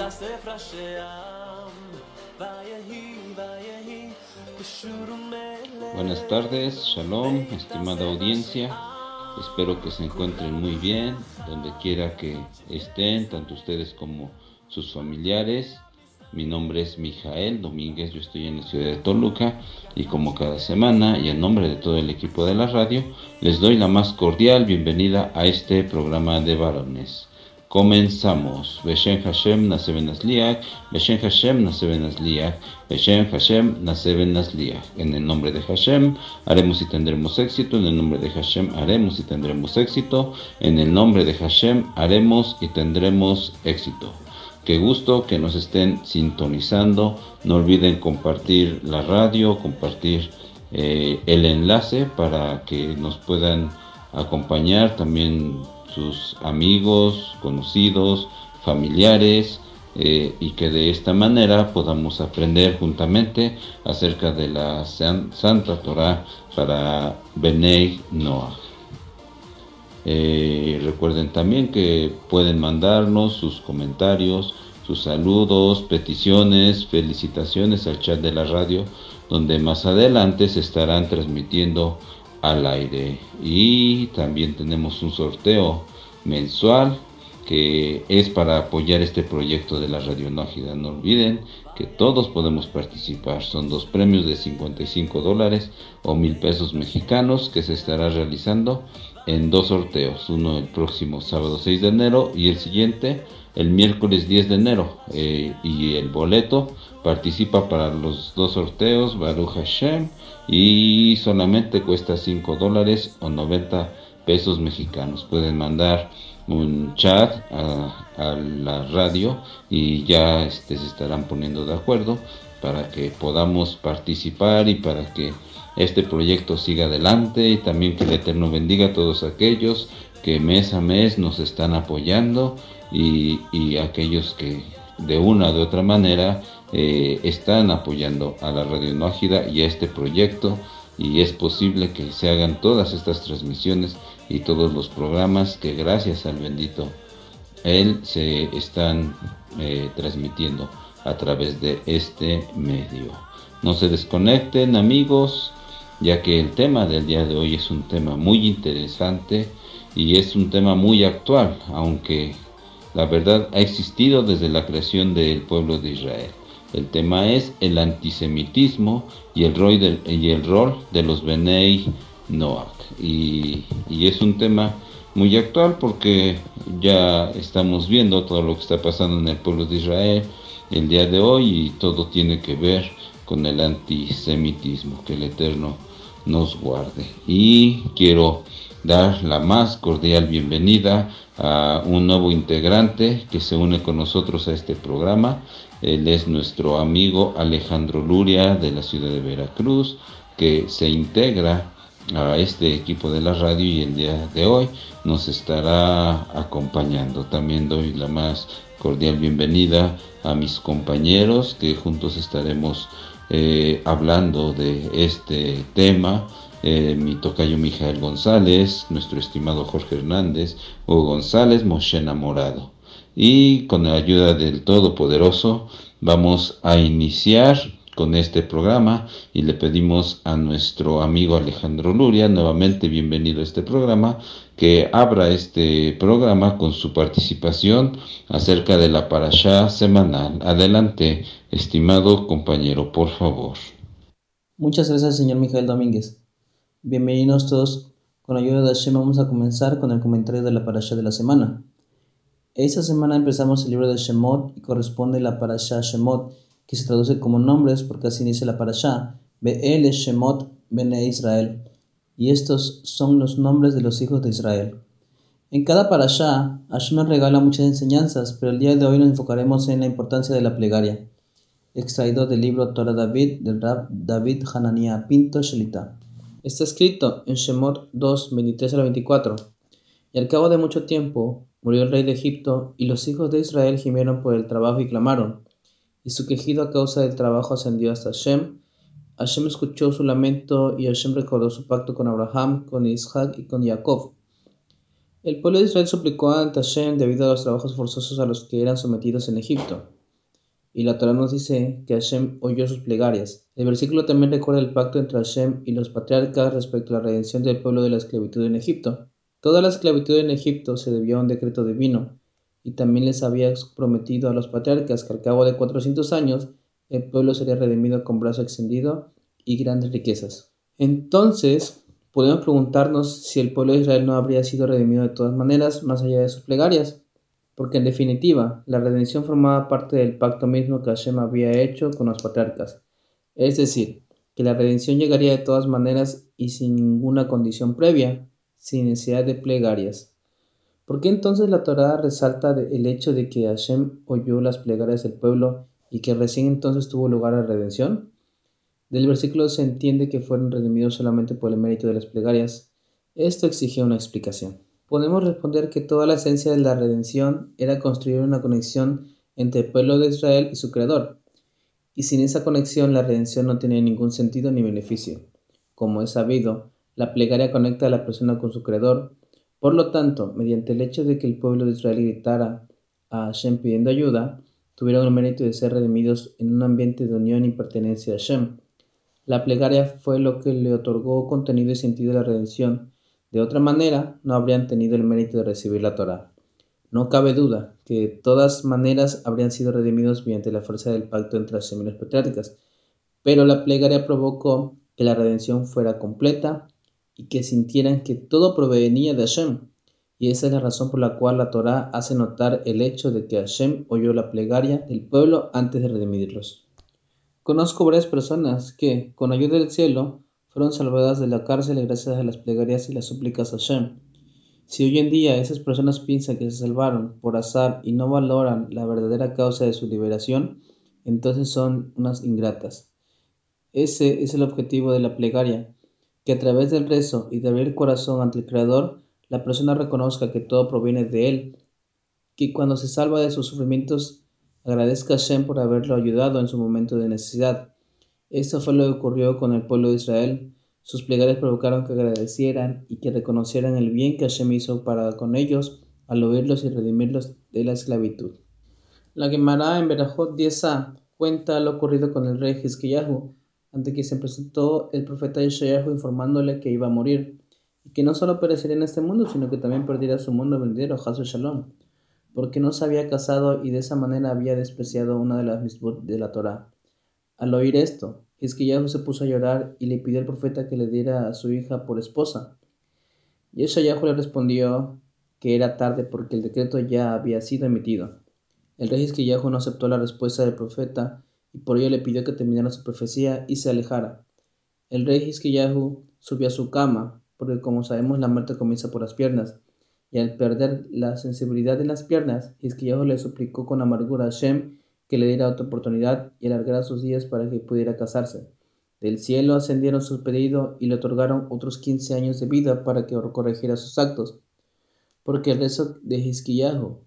Buenas tardes, Shalom, estimada audiencia. Espero que se encuentren muy bien, donde quiera que estén, tanto ustedes como sus familiares. Mi nombre es Mijael Domínguez, yo estoy en la ciudad de Toluca y como cada semana y en nombre de todo el equipo de la radio, les doy la más cordial bienvenida a este programa de varones. Comenzamos. Beshem Hashem Naseben Nasliach, Beshem Hashem Naseben Nasliach, Beshem Hashem Naseben Nasliach. En el nombre de Hashem haremos y tendremos éxito, en el nombre de Hashem haremos y tendremos éxito, en el nombre de Hashem haremos y tendremos éxito. Qué gusto que nos estén sintonizando. No olviden compartir la radio, compartir el enlace para que nos puedan acompañar también sus amigos, conocidos, familiares, y que de esta manera podamos aprender juntamente acerca de la Santa Torah para Benei Noach. Recuerden también que pueden mandarnos sus comentarios, sus saludos, peticiones, felicitaciones al chat de la radio, donde más adelante se estarán transmitiendo al aire. Y también tenemos un sorteo mensual que es para apoyar este proyecto de la Radio Nájida. No olviden que todos podemos participar. Son 2 premios de $55 o 1,000 pesos mexicanos que se estará realizando en 2 sorteos. Uno el próximo sábado 6 de enero y el siguiente el miércoles 10 de enero. Y el boleto participa para los 2 sorteos, Baruch Hashem, y solamente cuesta $5 o 90 pesos mexicanos. Pueden mandar un chat a la radio y ya se estarán poniendo de acuerdo para que podamos participar y para que este proyecto siga adelante, y también que el Eterno bendiga a todos aquellos que mes a mes nos están apoyando y aquellos que de una u de otra manera están apoyando a la Radio Nájida y a este proyecto, y es posible que se hagan todas estas transmisiones y todos los programas que gracias al bendito Él se están transmitiendo a través de este medio. No se desconecten, amigos, ya que el tema del día de hoy es un tema muy interesante y es un tema muy actual, aunque la verdad ha existido desde la creación del pueblo de Israel. El tema es el antisemitismo y el rol de los Benei Noach. Y es un tema muy actual porque ya estamos viendo todo lo que está pasando en el pueblo de Israel el día de hoy, y todo tiene que ver con el antisemitismo. Que el Eterno nos guarde. Y quiero dar la más cordial bienvenida a un nuevo integrante que se une con nosotros a este programa. Él es nuestro amigo Alejandro Luria, de la ciudad de Veracruz, que se integra a este equipo de la radio y el día de hoy nos estará acompañando. También doy la más cordial bienvenida a mis compañeros, que juntos estaremos hablando de este tema. Mi tocayo Mijael González, nuestro estimado Jorge Hernández, Hugo González, Moshe Enamorado. Y con la ayuda del Todopoderoso vamos a iniciar con este programa, y le pedimos a nuestro amigo Alejandro Luria, nuevamente bienvenido a este programa, que abra este programa con su participación acerca de la parashá semanal. Adelante, estimado compañero, por favor. Muchas gracias, señor Mijael Domínguez. Bienvenidos todos. Con la ayuda de Hashem vamos a comenzar con el comentario de la parashá de la semana. Esta semana empezamos el libro de Shemot y corresponde a la parashá Shemot, que se traduce como nombres porque así dice la parashá, Be'ele Shemot Bene Israel, y estos son los nombres de los hijos de Israel. En cada parashá, Hashem nos regala muchas enseñanzas, pero el día de hoy nos enfocaremos en la importancia de la plegaria, extraído del libro Torah David del Rab David Hanania Pinto Shelita. Está escrito en Shemot 2, 23 al 24. Y al cabo de mucho tiempo murió el rey de Egipto, y los hijos de Israel gimieron por el trabajo y clamaron. Y su quejido a causa del trabajo ascendió hasta Hashem. Hashem escuchó su lamento, y Hashem recordó su pacto con Abraham, con Isaac y con Jacob. El pueblo de Israel suplicó ante Hashem debido a los trabajos forzosos a los que eran sometidos en Egipto. y la Torá nos dice que Hashem oyó sus plegarias. El versículo también recuerda el pacto entre Hashem y los patriarcas respecto a la redención del pueblo de la esclavitud en Egipto. Toda la esclavitud en Egipto se debió a un decreto divino, y también les había prometido a los patriarcas que al cabo de 400 años el pueblo sería redimido con brazo extendido y grandes riquezas. Entonces, podemos preguntarnos si el pueblo de Israel no habría sido redimido de todas maneras, más allá de sus plegarias, porque en definitiva, la redención formaba parte del pacto mismo que Hashem había hecho con los patriarcas, es decir, que la redención llegaría de todas maneras y sin ninguna condición previa, sin necesidad de plegarias. ¿Por qué entonces la Torá resalta el hecho de que Hashem oyó las plegarias del pueblo y que recién entonces tuvo lugar la redención? Del versículo se entiende que fueron redimidos solamente por el mérito de las plegarias. Esto exige una explicación. Podemos responder que toda la esencia de la redención era construir una conexión entre el pueblo de Israel y su Creador, y sin esa conexión la redención no tenía ningún sentido ni beneficio. Como es sabido, la plegaria conecta a la persona con su Creador. Por lo tanto, mediante el hecho de que el pueblo de Israel gritara a Hashem pidiendo ayuda, tuvieron el mérito de ser redimidos en un ambiente de unión y pertenencia a Hashem. La plegaria fue lo que le otorgó contenido y sentido a la redención. De otra manera, no habrían tenido el mérito de recibir la Torá. No cabe duda que de todas maneras habrían sido redimidos mediante la fuerza del pacto entre Hashem y los patriarcas, pero la plegaria provocó que la redención fuera completa y que sintieran que todo provenía de Hashem. Y esa es la razón por la cual la Torá hace notar el hecho de que Hashem oyó la plegaria del pueblo antes de redimirlos. Conozco varias personas que, con ayuda del cielo, fueron salvadas de la cárcel gracias a las plegarias y las súplicas a Hashem. Si hoy en día esas personas piensan que se salvaron por azar y no valoran la verdadera causa de su liberación, entonces son unas ingratas. Ese es el objetivo de la plegaria, que a través del rezo y de abrir el corazón ante el Creador, la persona reconozca que todo proviene de Él, que cuando se salva de sus sufrimientos agradezca a Hashem por haberlo ayudado en su momento de necesidad. Esto fue lo que ocurrió con el pueblo de Israel. Sus plegarias provocaron que agradecieran y que reconocieran el bien que Hashem hizo para con ellos al oírlos y redimirlos de la esclavitud. La Gemara en Berajot 10a cuenta lo ocurrido con el rey Hizkiyahu, ante quien se presentó el profeta Yeshayahu informándole que iba a morir, y que no solo perecería en este mundo, sino que también perdería su mundo venidero, Hasu Shalom, porque no se había casado y de esa manera había despreciado una de las mitzvot de la Torá. Al oír esto, Hizkiyahu se puso a llorar y le pidió al profeta que le diera a su hija por esposa. Yeshayahu le respondió que era tarde porque el decreto ya había sido emitido. El rey Hizkiyahu no aceptó la respuesta del profeta y por ello le pidió que terminara su profecía y se alejara. El rey Hizkiyahu subió a su cama, porque como sabemos la muerte comienza por las piernas, y al perder la sensibilidad en las piernas, Hizkiyahu le suplicó con amargura a Hashem que le diera otra oportunidad y alargara sus días para que pudiera casarse. Del cielo ascendieron su pedido y le otorgaron otros 15 años de vida para que corrigiera sus actos, porque el rezo de Hizkiyahu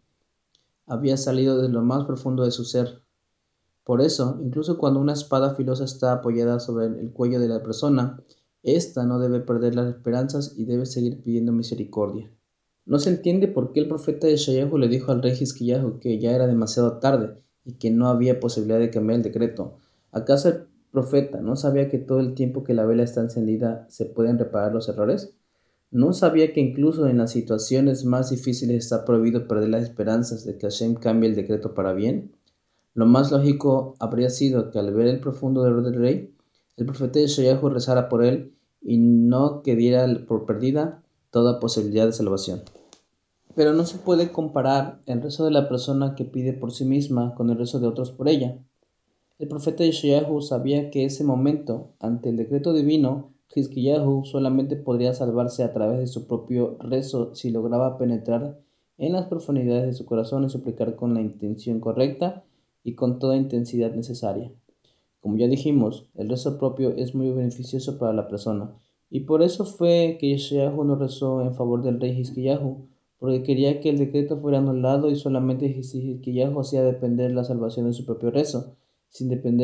había salido de lo más profundo de su ser. Por eso, incluso cuando una espada filosa está apoyada sobre el cuello de la persona, ésta no debe perder las esperanzas y debe seguir pidiendo misericordia. No se entiende por qué el profeta Yeshayahu le dijo al rey Hizkiyahu que ya era demasiado tarde y que no había posibilidad de cambiar el decreto. ¿Acaso el profeta no sabía que todo el tiempo que la vela está encendida se pueden reparar los errores? ¿No sabía que incluso en las situaciones más difíciles está prohibido perder las esperanzas de que Hashem cambie el decreto para bien? Lo más lógico habría sido que al ver el profundo dolor del rey, el profeta Yeshayahu rezara por él y no que diera por perdida toda posibilidad de salvación. Pero no se puede comparar el rezo de la persona que pide por sí misma con el rezo de otros por ella. El profeta Yeshayahu sabía que ese momento, ante el decreto divino, Hizkiyahu solamente podría salvarse a través de su propio rezo si lograba penetrar en las profundidades de su corazón y suplicar con la intención correcta y con toda intensidad necesaria. Como ya dijimos, el rezo propio es muy beneficioso para la persona, y por eso fue que Yeshayahu no rezó en favor del rey Hizkiyahu, porque quería que el decreto fuera anulado y solamente Hizkiyahu hacía depender la salvación de su propio rezo. Sin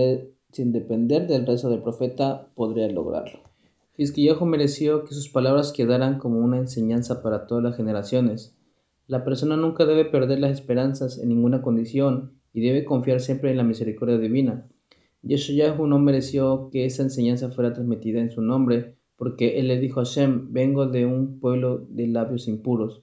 depender del rezo del profeta, podría lograrlo. Hizkiyahu mereció que sus palabras quedaran como una enseñanza para todas las generaciones. La persona nunca debe perder las esperanzas en ninguna condición y debe confiar siempre en la misericordia divina. Yeshayahu no mereció que esa enseñanza fuera transmitida en su nombre, porque él le dijo a Hashem: vengo de un pueblo de labios impuros.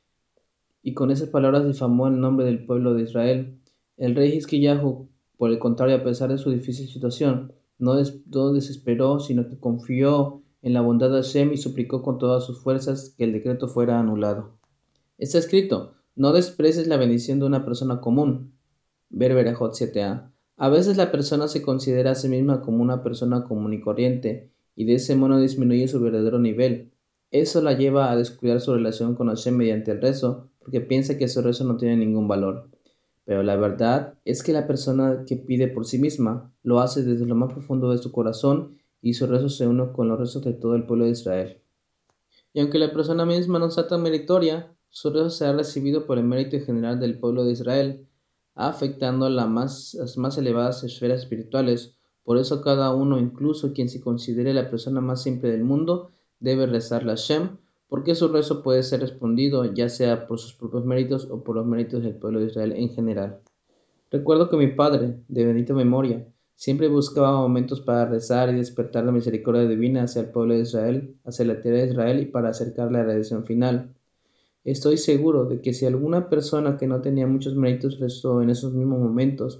Y con esas palabras difamó el nombre del pueblo de Israel. El rey Hizkiyahu, por el contrario, a pesar de su difícil situación, no desesperó, sino que confió en la bondad de Hashem y suplicó con todas sus fuerzas que el decreto fuera anulado. Está escrito: no desprecies la bendición de una persona común. Ver Berajot 7a. A veces la persona se considera a sí misma como una persona común y corriente, y de ese modo disminuye su verdadero nivel. Eso la lleva a descuidar su relación con Hashem mediante el rezo, porque piensa que su rezo no tiene ningún valor. Pero la verdad es que la persona que pide por sí misma lo hace desde lo más profundo de su corazón, y su rezo se une con los rezos de todo el pueblo de Israel. Y aunque la persona misma no sea tan meritoria, su rezo será recibido por el mérito general del pueblo de Israel, afectando las más elevadas esferas espirituales. Por eso cada uno, incluso quien se considere la persona más simple del mundo, debe rezarle a Hashem, porque su rezo puede ser respondido ya sea por sus propios méritos o por los méritos del pueblo de Israel en general. Recuerdo que mi padre, de bendita memoria, siempre buscaba momentos para rezar y despertar la misericordia divina hacia el pueblo de Israel, hacia la tierra de Israel y para acercarle a la redención final. Estoy seguro de que si alguna persona que no tenía muchos méritos rezó en esos mismos momentos,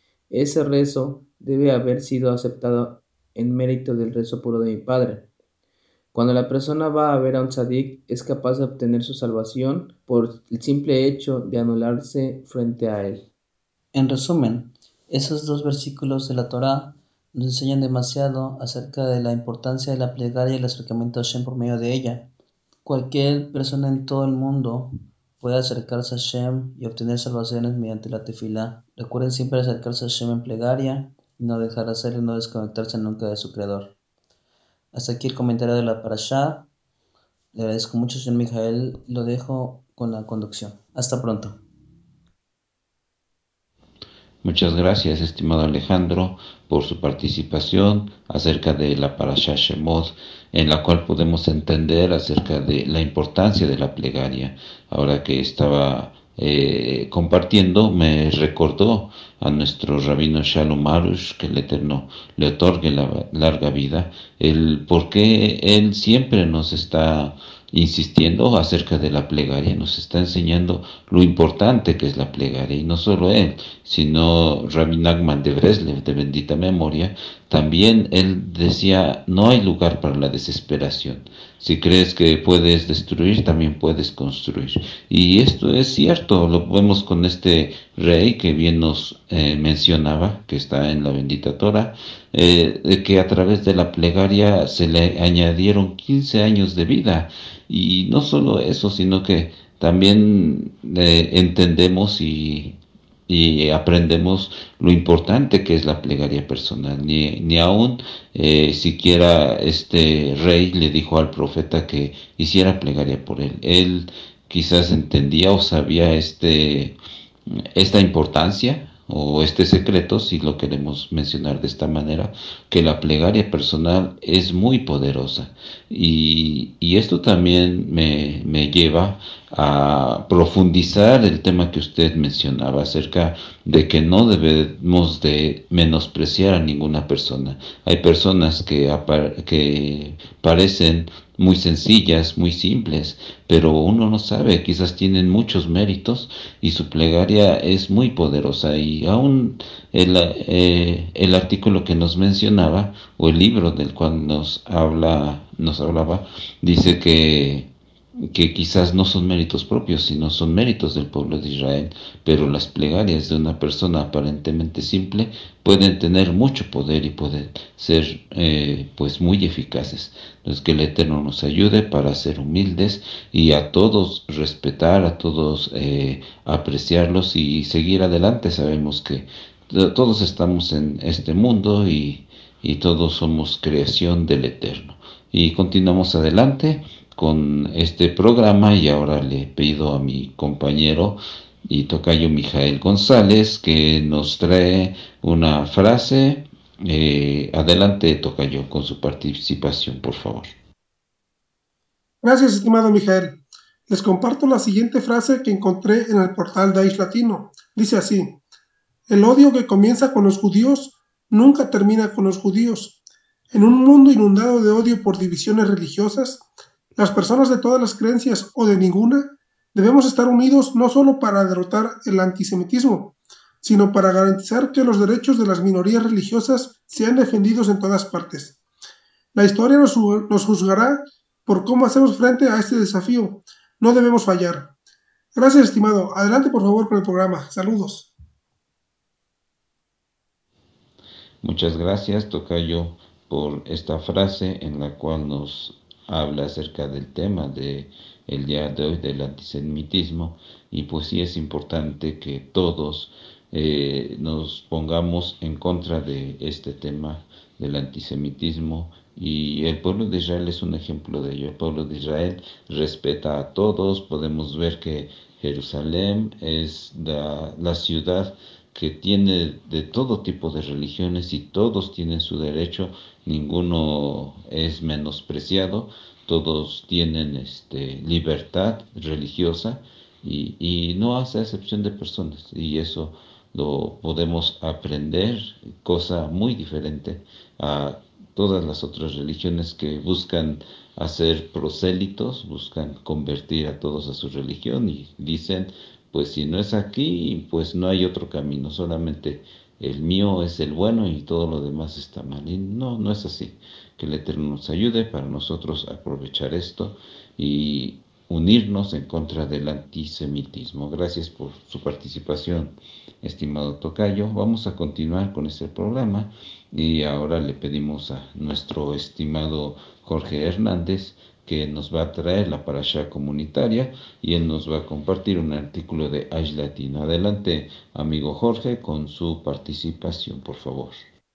ese rezo debe haber sido aceptado en mérito del rezo puro de mi padre. Cuando la persona va a ver a un tzadik, es capaz de obtener su salvación por el simple hecho de anularse frente a él. En resumen, esos dos versículos de la Torá nos enseñan demasiado acerca de la importancia de la plegaria y el acercamiento a Hashem por medio de ella. Cualquier persona en todo el mundo puede acercarse a Hashem y obtener salvaciones mediante la tefilá. Recuerden siempre acercarse a Hashem en plegaria y no dejar de hacerlo y no desconectarse nunca de su Creador. Hasta aquí el comentario de la parashá. Le agradezco mucho, señor Mijael. Lo dejo con la conducción. Hasta pronto. Muchas gracias, estimado Alejandro, por su participación acerca de la Parashá Shemot, en la cual podemos entender acerca de la importancia de la plegaria. Ahora que estaba compartiendo, me recordó a nuestro rabino Shalom Arush, que el Eterno le otorgue la larga vida, el por qué él siempre nos está insistiendo acerca de la plegaria, nos está enseñando lo importante que es la plegaria, y no solo él, sino Rabbi Nachman de Breslev, de bendita memoria, también él decía: no hay lugar para la desesperación. Si crees que puedes destruir, también puedes construir. Y esto es cierto, lo vemos con este rey que bien nos mencionaba, que está en la bendita Torah, de que a través de la plegaria se le añadieron 15 años de vida. Y no solo eso, sino que también entendemos y aprendemos lo importante que es la plegaria personal. Ni aún siquiera este rey le dijo al profeta que hiciera plegaria por él. Él quizás entendía o sabía esta importancia o este secreto, si lo queremos mencionar de esta manera, que la plegaria personal es muy poderosa. Y esto también me lleva a profundizar el tema que usted mencionaba acerca de que no debemos de menospreciar a ninguna persona. Hay personas que parecen muy sencillas, muy simples, pero uno no sabe, quizás tienen muchos méritos y su plegaria es muy poderosa. Y aún el artículo que nos mencionaba, o el libro del cual nos hablaba, dice que quizás no son méritos propios, sino son méritos del pueblo de Israel, pero las plegarias de una persona aparentemente simple pueden tener mucho poder y pueden ser pues muy eficaces. Entonces, que el Eterno nos ayude para ser humildes y a todos respetar, a todos apreciarlos y seguir adelante. Sabemos que todos estamos en este mundo y todos somos creación del Eterno. Y continuamos adelante con este programa, y ahora le pido a mi compañero y tocayo Mijael González que nos trae una frase. Adelante, tocayo, con su participación, por favor. Gracias, estimado Mijael. Les comparto la siguiente frase que encontré en el portal Daish Latino. Dice así: El odio que comienza con los judíos nunca termina con los judíos. En un mundo inundado de odio por divisiones religiosas, las personas de todas las creencias o de ninguna debemos estar unidos no solo para derrotar el antisemitismo, sino para garantizar que los derechos de las minorías religiosas sean defendidos en todas partes. La historia nos juzgará por cómo hacemos frente a este desafío. No debemos fallar. Gracias, estimado. Adelante, por favor, con el programa. Saludos. Muchas gracias, tocayo, por esta frase en la cual nos habla acerca del tema de el día de hoy del antisemitismo. Y pues sí es importante que todos nos pongamos en contra de este tema del antisemitismo, y el pueblo de Israel es un ejemplo de ello. El pueblo de Israel respeta a todos. Podemos ver que Jerusalén es la ciudad que tiene de todo tipo de religiones y todos tienen su derecho, ninguno es menospreciado, todos tienen libertad religiosa, y no hace excepción de personas, y eso lo podemos aprender, cosa muy diferente a todas las otras religiones que buscan hacer prosélitos, buscan convertir a todos a su religión y dicen, pues si no es aquí, pues no hay otro camino, solamente el mío es el bueno y todo lo demás está mal. Y no, no es así. Que el Eterno nos ayude para nosotros aprovechar esto y unirnos en contra del antisemitismo. Gracias por su participación, estimado tocayo. Vamos a continuar con este programa y ahora le pedimos a nuestro estimado Jorge Hernández que nos va a traer la parashá comunitaria, y él nos va a compartir un artículo de Aish Latino. Adelante, amigo Jorge, con su participación, por favor.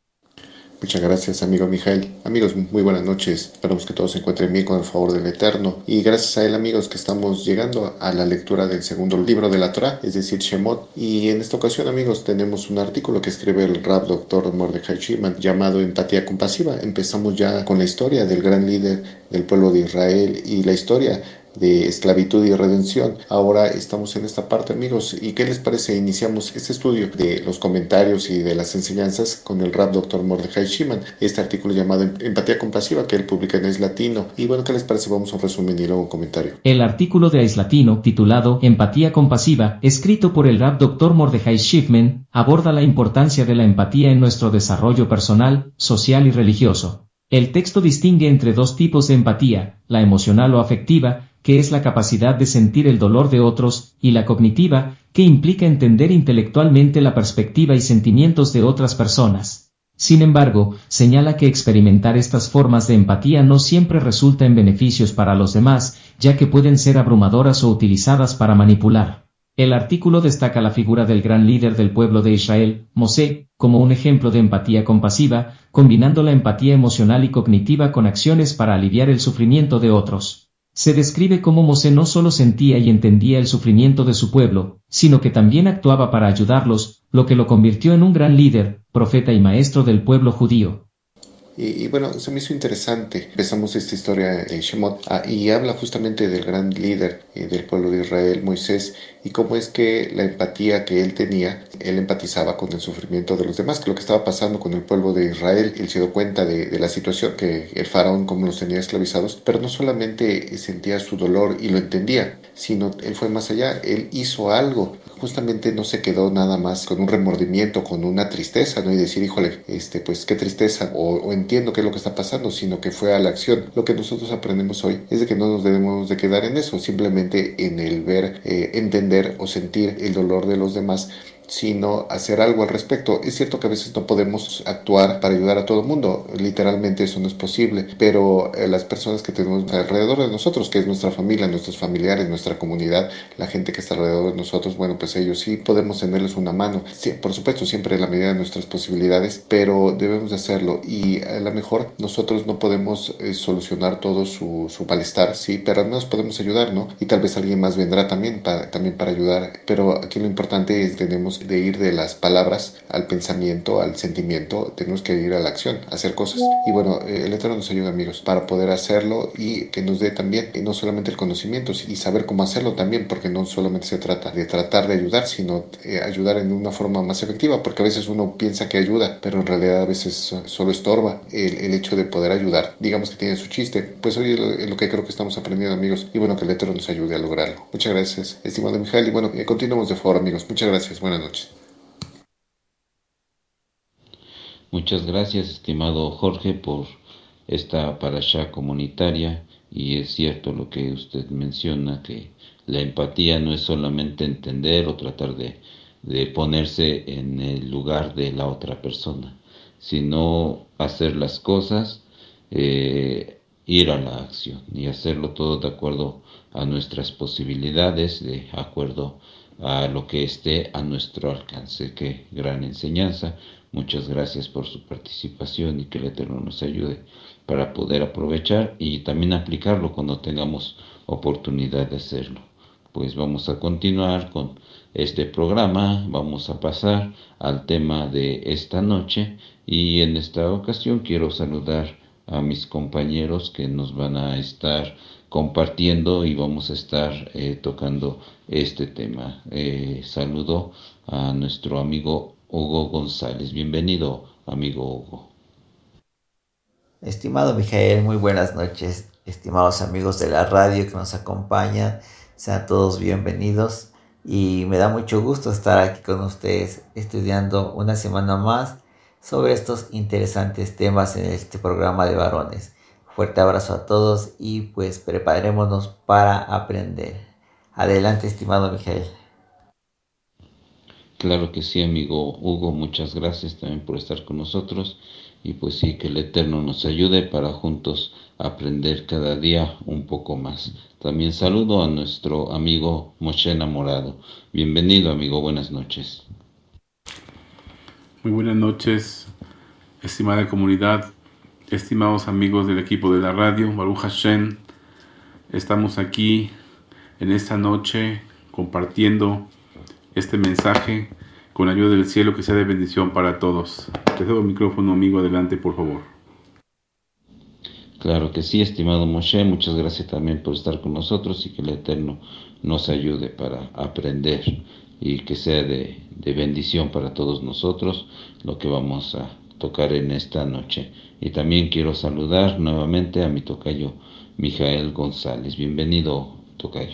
Muchas gracias, amigo Mijael. Amigos, muy buenas noches. Esperamos que todos se encuentren bien con el favor del Eterno. Y gracias a él, amigos, que estamos llegando a la lectura del segundo libro de la Torah, es decir, Shemot. Y en esta ocasión, amigos, tenemos un artículo que escribe el Rab Dr. Mordechai Shimon llamado Empatía Compasiva. Empezamos ya con la historia del gran líder del pueblo de Israel y la historia de esclavitud y redención. Ahora estamos en esta parte, amigos, y ¿qué les parece? Iniciamos este estudio de los comentarios y de las enseñanzas con el Rab Dr. Mordechai Shimon, este artículo llamado Empatía Compasiva que él publica en Aish Latino. Y bueno, ¿qué les parece? Vamos a un resumen y luego un comentario. El artículo de Aish Latino, titulado Empatía Compasiva, escrito por el Rab Dr. Mordechai Shimon, aborda la importancia de la empatía en nuestro desarrollo personal, social y religioso. El texto distingue entre dos tipos de empatía, la emocional o afectiva, que es la capacidad de sentir el dolor de otros, y la cognitiva, que implica entender intelectualmente la perspectiva y sentimientos de otras personas. Sin embargo, señala que experimentar estas formas de empatía no siempre resulta en beneficios para los demás, ya que pueden ser abrumadoras o utilizadas para manipular. El artículo destaca la figura del gran líder del pueblo de Israel, Mosé, como un ejemplo de empatía compasiva, combinando la empatía emocional y cognitiva con acciones para aliviar el sufrimiento de otros. Se describe cómo Mosé no solo sentía y entendía el sufrimiento de su pueblo, sino que también actuaba para ayudarlos, lo que lo convirtió en un gran líder, profeta y maestro del pueblo judío. Y bueno, se me hizo interesante. Empezamos esta historia de Shemot y habla justamente del gran líder del pueblo de Israel, Moisés, y cómo es que la empatía que él tenía, él empatizaba con el sufrimiento de los demás, que lo que estaba pasando con el pueblo de Israel, él se dio cuenta de la situación, que el faraón como los tenía esclavizados, pero no solamente sentía su dolor y lo entendía, sino él fue más allá, él hizo algo. Justamente no se quedó nada más con un remordimiento, con una tristeza, ¿no? Y decir, híjole, pues qué tristeza, o entiendo qué es lo que está pasando, sino que fue a la acción. Lo que nosotros aprendemos hoy es de que no nos debemos de quedar en eso, simplemente en el ver, entender o sentir el dolor de los demás, sino hacer algo al respecto. Es cierto que a veces no podemos actuar para ayudar a todo el mundo, literalmente eso no es posible, pero las personas que tenemos alrededor de nosotros, que es nuestra familia, nuestros familiares, nuestra comunidad, la gente que está alrededor de nosotros, bueno, pues ellos sí podemos tenerles una mano, sí, por supuesto, siempre en la medida de nuestras posibilidades, pero debemos de hacerlo, y a lo mejor nosotros no podemos solucionar todo su malestar, sí, pero al menos podemos ayudar, ¿no? Y tal vez alguien más vendrá también para ayudar, pero aquí lo importante es tenemos tenemos de ir de las palabras al pensamiento, al sentimiento, tenemos que ir a la acción, a hacer cosas. Y bueno, el Eterno nos ayuda, amigos, para poder hacerlo y que nos dé también, no solamente el conocimiento, y saber cómo hacerlo también, porque no solamente se trata de tratar de ayudar, sino ayudar en una forma más efectiva, porque a veces uno piensa que ayuda, pero en realidad a veces solo estorba el hecho de poder ayudar. Digamos que tiene su chiste. Pues hoy es lo que creo que estamos aprendiendo, amigos, y bueno, que el Eterno nos ayude a lograrlo. Muchas gracias, estimado Mijael, y bueno, continuamos de foro, amigos. Muchas gracias, buenas noches. Muchas gracias, estimado Jorge, por esta parashá comunitaria. Y es cierto lo que usted menciona, que la empatía no es solamente entender o tratar de ponerse en el lugar de la otra persona, sino hacer las cosas, ir a la acción y hacerlo todo de acuerdo a nuestras posibilidades, de acuerdo a lo que esté a nuestro alcance. Qué gran enseñanza. Muchas gracias por su participación y que el Eterno nos ayude para poder aprovechar y también aplicarlo cuando tengamos oportunidad de hacerlo. Pues vamos a continuar con este programa, vamos a pasar al tema de esta noche y en esta ocasión quiero saludar a mis compañeros que nos van a estar compartiendo y vamos a estar tocando este tema. Saludo a nuestro amigo Hugo González. Bienvenido, amigo Hugo. Estimado Mijael, muy buenas noches. Estimados amigos de la radio que nos acompañan, sean todos bienvenidos y me da mucho gusto estar aquí con ustedes estudiando una semana más sobre estos interesantes temas en este programa de varones. Fuerte abrazo a todos y pues preparémonos para aprender. Adelante, estimado Mijael. Claro que sí, amigo Hugo, muchas gracias también por estar con nosotros y pues sí, que el Eterno nos ayude para juntos aprender cada día un poco más. También saludo a nuestro amigo Moshe Enamorado. Bienvenido, amigo, buenas noches. Muy buenas noches, estimada comunidad, estimados amigos del equipo de la radio, Baruch Hashem. Estamos aquí en esta noche compartiendo este mensaje con ayuda del cielo, que sea de bendición para todos. Te cedo el micrófono, amigo, adelante, por favor. Claro que sí, estimado Moshe, muchas gracias también por estar con nosotros y que el Eterno nos ayude para aprender y que sea de bendición para todos nosotros lo que vamos a tocar en esta noche. Y también quiero saludar nuevamente a mi tocayo Mijael González. Bienvenido, tocayo.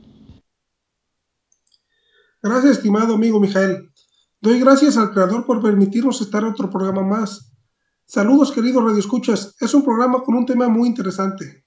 Gracias, estimado amigo Mijael. Doy gracias al Creador por permitirnos estar en otro programa más. Saludos, queridos radioescuchas. Es un programa con un tema muy interesante.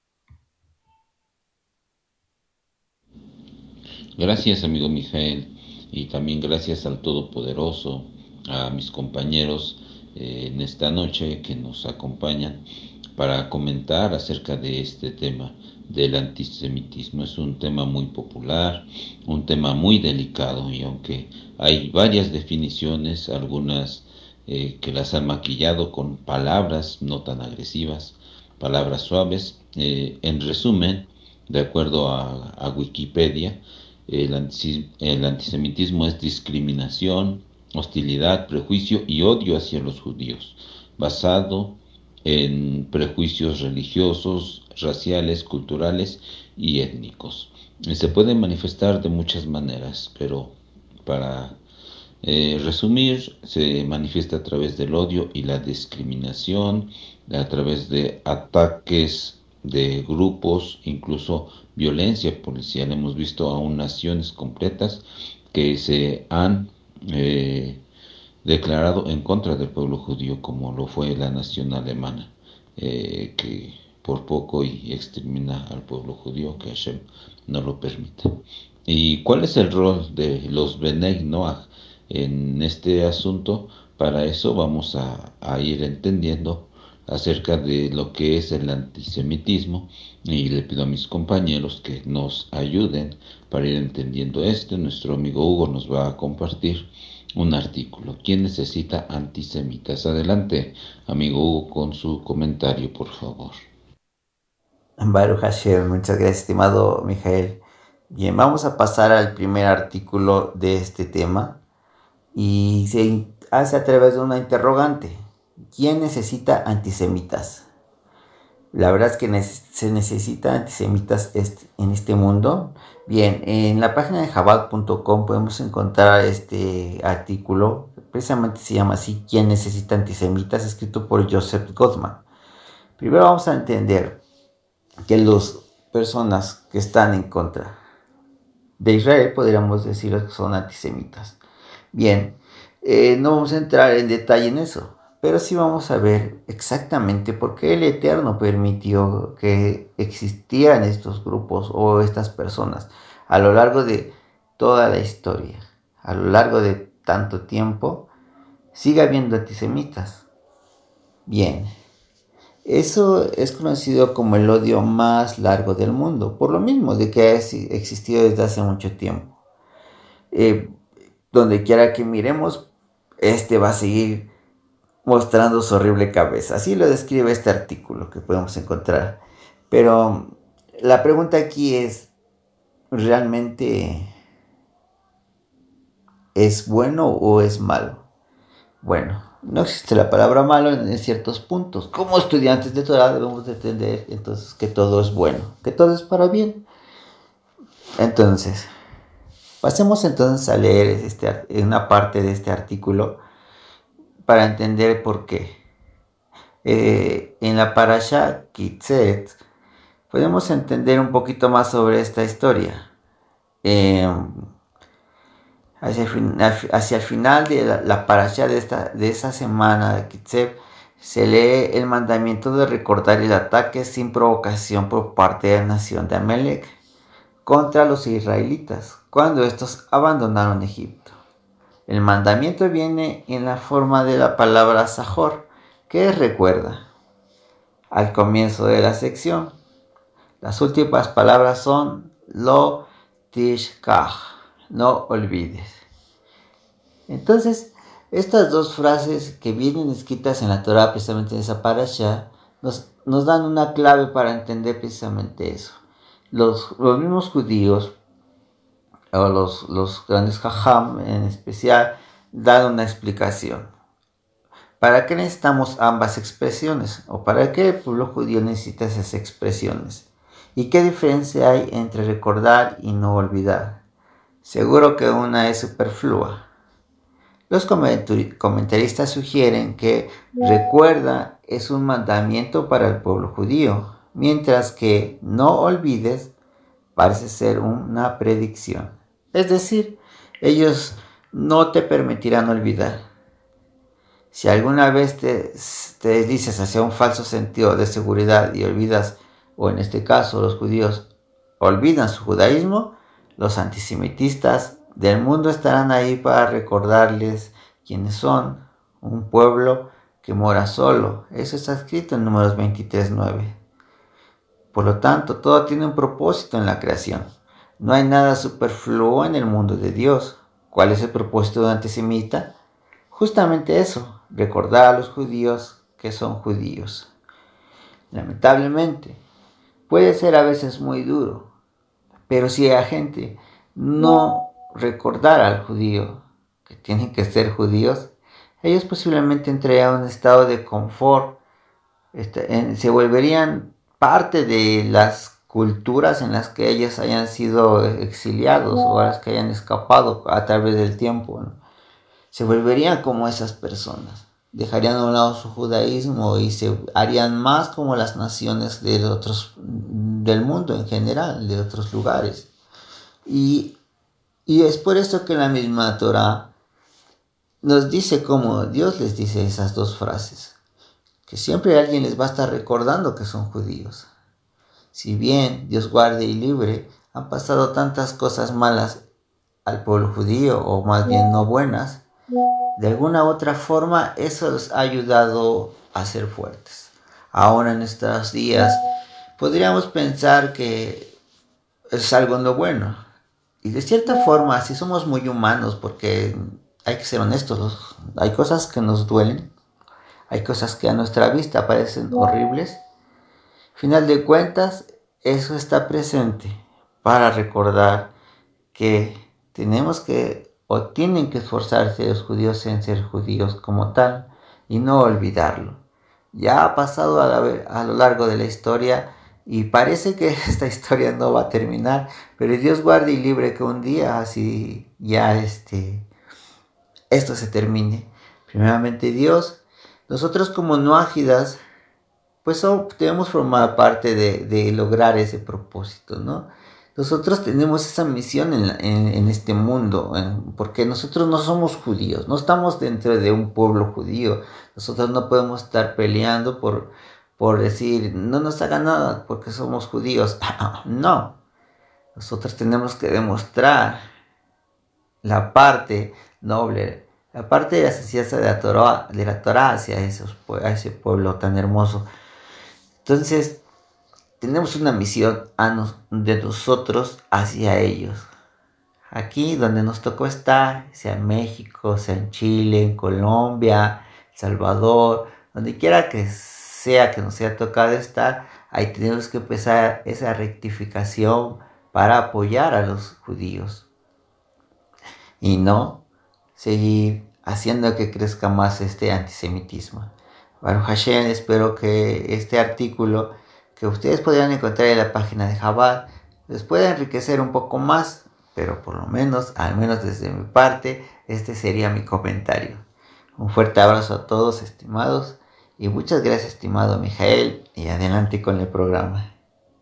Gracias, amigo Mijael, y también gracias al Todopoderoso, a mis compañeros en esta noche que nos acompañan para comentar acerca de este tema del antisemitismo. Es un tema muy popular, un tema muy delicado, y aunque hay varias definiciones, algunas que las han maquillado con palabras no tan agresivas, palabras suaves, en resumen, de acuerdo a Wikipedia, el antisemitismo es discriminación, hostilidad, prejuicio y odio hacia los judíos, basado en prejuicios religiosos, raciales, culturales y étnicos. Se puede manifestar de muchas maneras, pero para resumir, se manifiesta a través del odio y la discriminación, a través de ataques de grupos, incluso violencia policial. Hemos visto aún naciones completas que se han declarado en contra del pueblo judío, como lo fue la nación alemana, que por poco y extermina al pueblo judío, que Hashem no lo permite. ¿Y cuál es el rol de los Benei Noach en este asunto? Para eso vamos a ir entendiendo acerca de lo que es el antisemitismo, y le pido a mis compañeros que nos ayuden para ir entendiendo esto. Nuestro amigo Hugo nos va a compartir un artículo. ¿Quién necesita antisemitas? Adelante, amigo Hugo, con su comentario, por favor. Baruch Hashem, muchas gracias, estimado Mijael. Bien, vamos a pasar al primer artículo de este tema. y se hace a través de una interrogante. ¿Quién necesita antisemitas? La verdad es que se necesita antisemitas en este mundo. Bien, en la página de Jabal.com podemos encontrar este artículo, precisamente se llama así, ¿Quién necesita antisemitas?, escrito por Joseph Gottman. Primero vamos a entender que las personas que están en contra de Israel, podríamos decir que son antisemitas. Bien, no vamos a entrar en detalle en eso, pero sí vamos a ver exactamente por qué el Eterno permitió que existieran estos grupos o estas personas a lo largo de toda la historia. A lo largo de tanto tiempo sigue habiendo antisemitas. Bien, eso es conocido como el odio más largo del mundo, por lo mismo de que ha existido desde hace mucho tiempo. Donde quiera que miremos, va a seguir mostrando su horrible cabeza. Así lo describe este artículo que podemos encontrar. Pero la pregunta aquí es, ¿realmente es bueno o es malo? Bueno, no existe la palabra malo en ciertos puntos. Como estudiantes de Torah debemos de entender entonces que todo es bueno, que todo es para bien. Entonces, pasemos entonces a leer una parte de este artículo para entender por qué. En la Parashá Kitzet podemos entender un poquito más sobre esta historia. Hacia el final de la Parashá de esa semana de Kitzet se lee el mandamiento de recordar el ataque sin provocación por parte de la nación de Amalek contra los israelitas cuando estos abandonaron Egipto. El mandamiento viene en la forma de la palabra Zahor, que recuerda. Al comienzo de la sección, las últimas palabras son Lo tishkach, no olvides. Entonces, estas dos frases que vienen escritas en la Torah, precisamente en esa parasha, nos dan una clave para entender precisamente eso. Los mismos judíos, o los grandes jajam en especial, dan una explicación. ¿Para qué necesitamos ambas expresiones? ¿O para qué el pueblo judío necesita esas expresiones? ¿Y qué diferencia hay entre recordar y no olvidar? Seguro que una es superflua. Los comentaristas sugieren que recuerda es un mandamiento para el pueblo judío, mientras que no olvides parece ser una predicción. Es decir, ellos no te permitirán olvidar. Si alguna vez te dices hacia un falso sentido de seguridad y olvidas, o en este caso los judíos olvidan su judaísmo, los antisemitistas del mundo estarán ahí para recordarles quiénes son, un pueblo que mora solo. Eso está escrito en Números 23:9. Por lo tanto, todo tiene un propósito en la creación. No hay nada superfluo en el mundo de Dios. ¿Cuál es el propósito de un antisemita? Justamente eso, recordar a los judíos que son judíos. Lamentablemente, puede ser a veces muy duro, pero si la gente no recordara al judío que tienen que ser judíos, ellos posiblemente entrarían a un estado de confort, se volverían parte de las culturas en las que ellos hayan sido exiliados o a las que hayan escapado a través del tiempo, ¿no? Se volverían como esas personas, dejarían a un lado su judaísmo y se harían más como las naciones del mundo en general, de otros lugares. Y es por esto que la misma Torah nos dice como Dios les dice esas dos frases, que siempre alguien les va a estar recordando que son judíos. Si bien Dios guarde y libre, han pasado tantas cosas malas al pueblo judío, o más bien no buenas, de alguna u otra forma eso les ha ayudado a ser fuertes. Ahora en estos días podríamos pensar que es algo no bueno. Y de cierta forma, si somos muy humanos, porque hay que ser honestos, hay cosas que nos duelen, hay cosas que a nuestra vista parecen horribles. Final de cuentas, eso está presente para recordar que tenemos que o tienen que esforzarse los judíos en ser judíos como tal y no olvidarlo. Ya ha pasado a lo largo de la historia y parece que esta historia no va a terminar, pero Dios guarde y libre que un día así ya esto se termine. Primeramente Dios, nosotros como noágidas, pues debemos formar parte de lograr ese propósito, ¿no? Nosotros tenemos esa misión en este mundo, porque nosotros no somos judíos, no estamos dentro de un pueblo judío. Nosotros no podemos estar peleando por decir, no nos hagan nada porque somos judíos. No, nosotros tenemos que demostrar la parte noble, la parte de la sencillez de la Torah hacia a ese pueblo tan hermoso. Entonces, tenemos una misión de nosotros hacia ellos. Aquí donde nos tocó estar, sea en México, sea en Chile, en Colombia, El Salvador, donde quiera que sea que nos haya tocado estar, ahí tenemos que empezar esa rectificación para apoyar a los judíos. Y no seguir haciendo que crezca más este antisemitismo. Baruch Hashem, espero que este artículo que ustedes podrían encontrar en la página de Chabad les pueda enriquecer un poco más, pero por lo menos, al menos desde mi parte, este sería mi comentario. Un fuerte abrazo a todos, estimados, y muchas gracias, estimado Mijael, y adelante con el programa.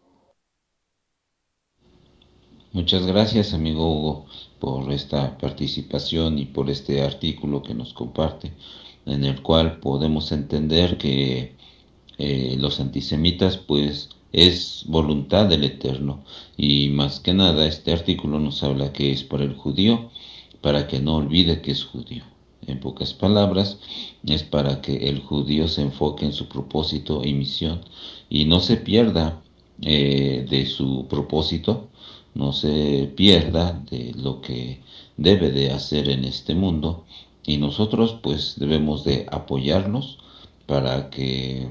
Muchas gracias, amigo Hugo, por esta participación y por este artículo que nos comparte, en el cual podemos entender que los antisemitas pues es voluntad del Eterno, y más que nada este artículo nos habla que es para el judío, para que no olvide que es judío. En pocas palabras, es para que el judío se enfoque en su propósito y misión y no se pierda de su propósito, no se pierda de lo que debe de hacer en este mundo, y nosotros pues debemos de apoyarnos para que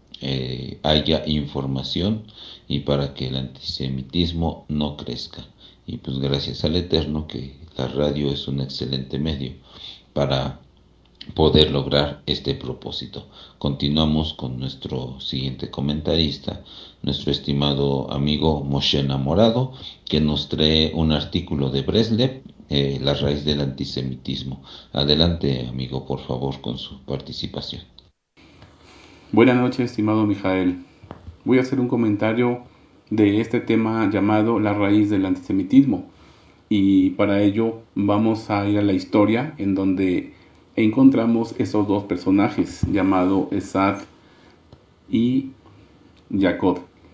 haya información y para que el antisemitismo no crezca. Y pues gracias al Eterno que la radio es un excelente medio para poder lograr este propósito. Continuamos con nuestro siguiente comentarista, nuestro estimado amigo Moshe Namorado, que nos trae un artículo de Breslev, la raíz del antisemitismo. Adelante, amigo, por favor, con su participación. Buenas noches, estimado Mijael. Voy a hacer un comentario de este tema llamado la raíz del antisemitismo. Y para ello vamos a ir a la historia en donde encontramos esos dos personajes llamados Esad y Jacob.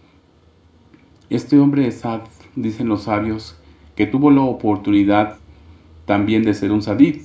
Este hombre Esad, dicen los sabios, que tuvo la oportunidad también de ser un sadid.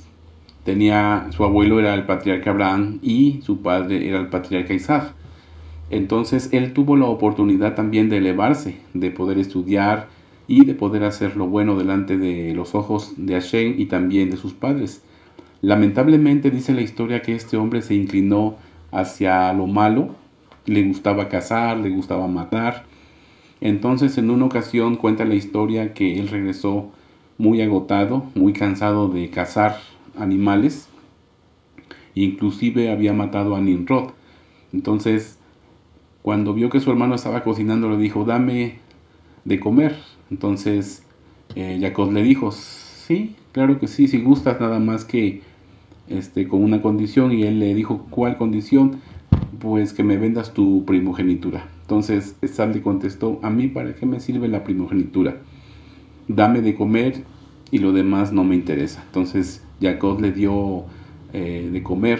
Su abuelo era el patriarca Abraham y su padre era el patriarca Isaac. Entonces él tuvo la oportunidad también de elevarse, de poder estudiar y de poder hacer lo bueno delante de los ojos de Hashem y también de sus padres. Lamentablemente dice la historia que este hombre se inclinó hacia lo malo, le gustaba cazar, le gustaba matar. Entonces en una ocasión cuenta la historia que él regresó muy agotado, muy cansado de cazar animales, inclusive había matado a Nimrod. Entonces cuando vio que su hermano estaba cocinando le dijo, dame de comer. Entonces Jacob le dijo, sí, claro que sí, si gustas, nada más que con una condición. Y él le dijo, ¿cuál condición? Pues que me vendas tu primogenitura. Entonces Esab le contestó, ¿a mí para qué me sirve la primogenitura? Dame de comer y lo demás no me interesa. Entonces Jacob le dio de comer,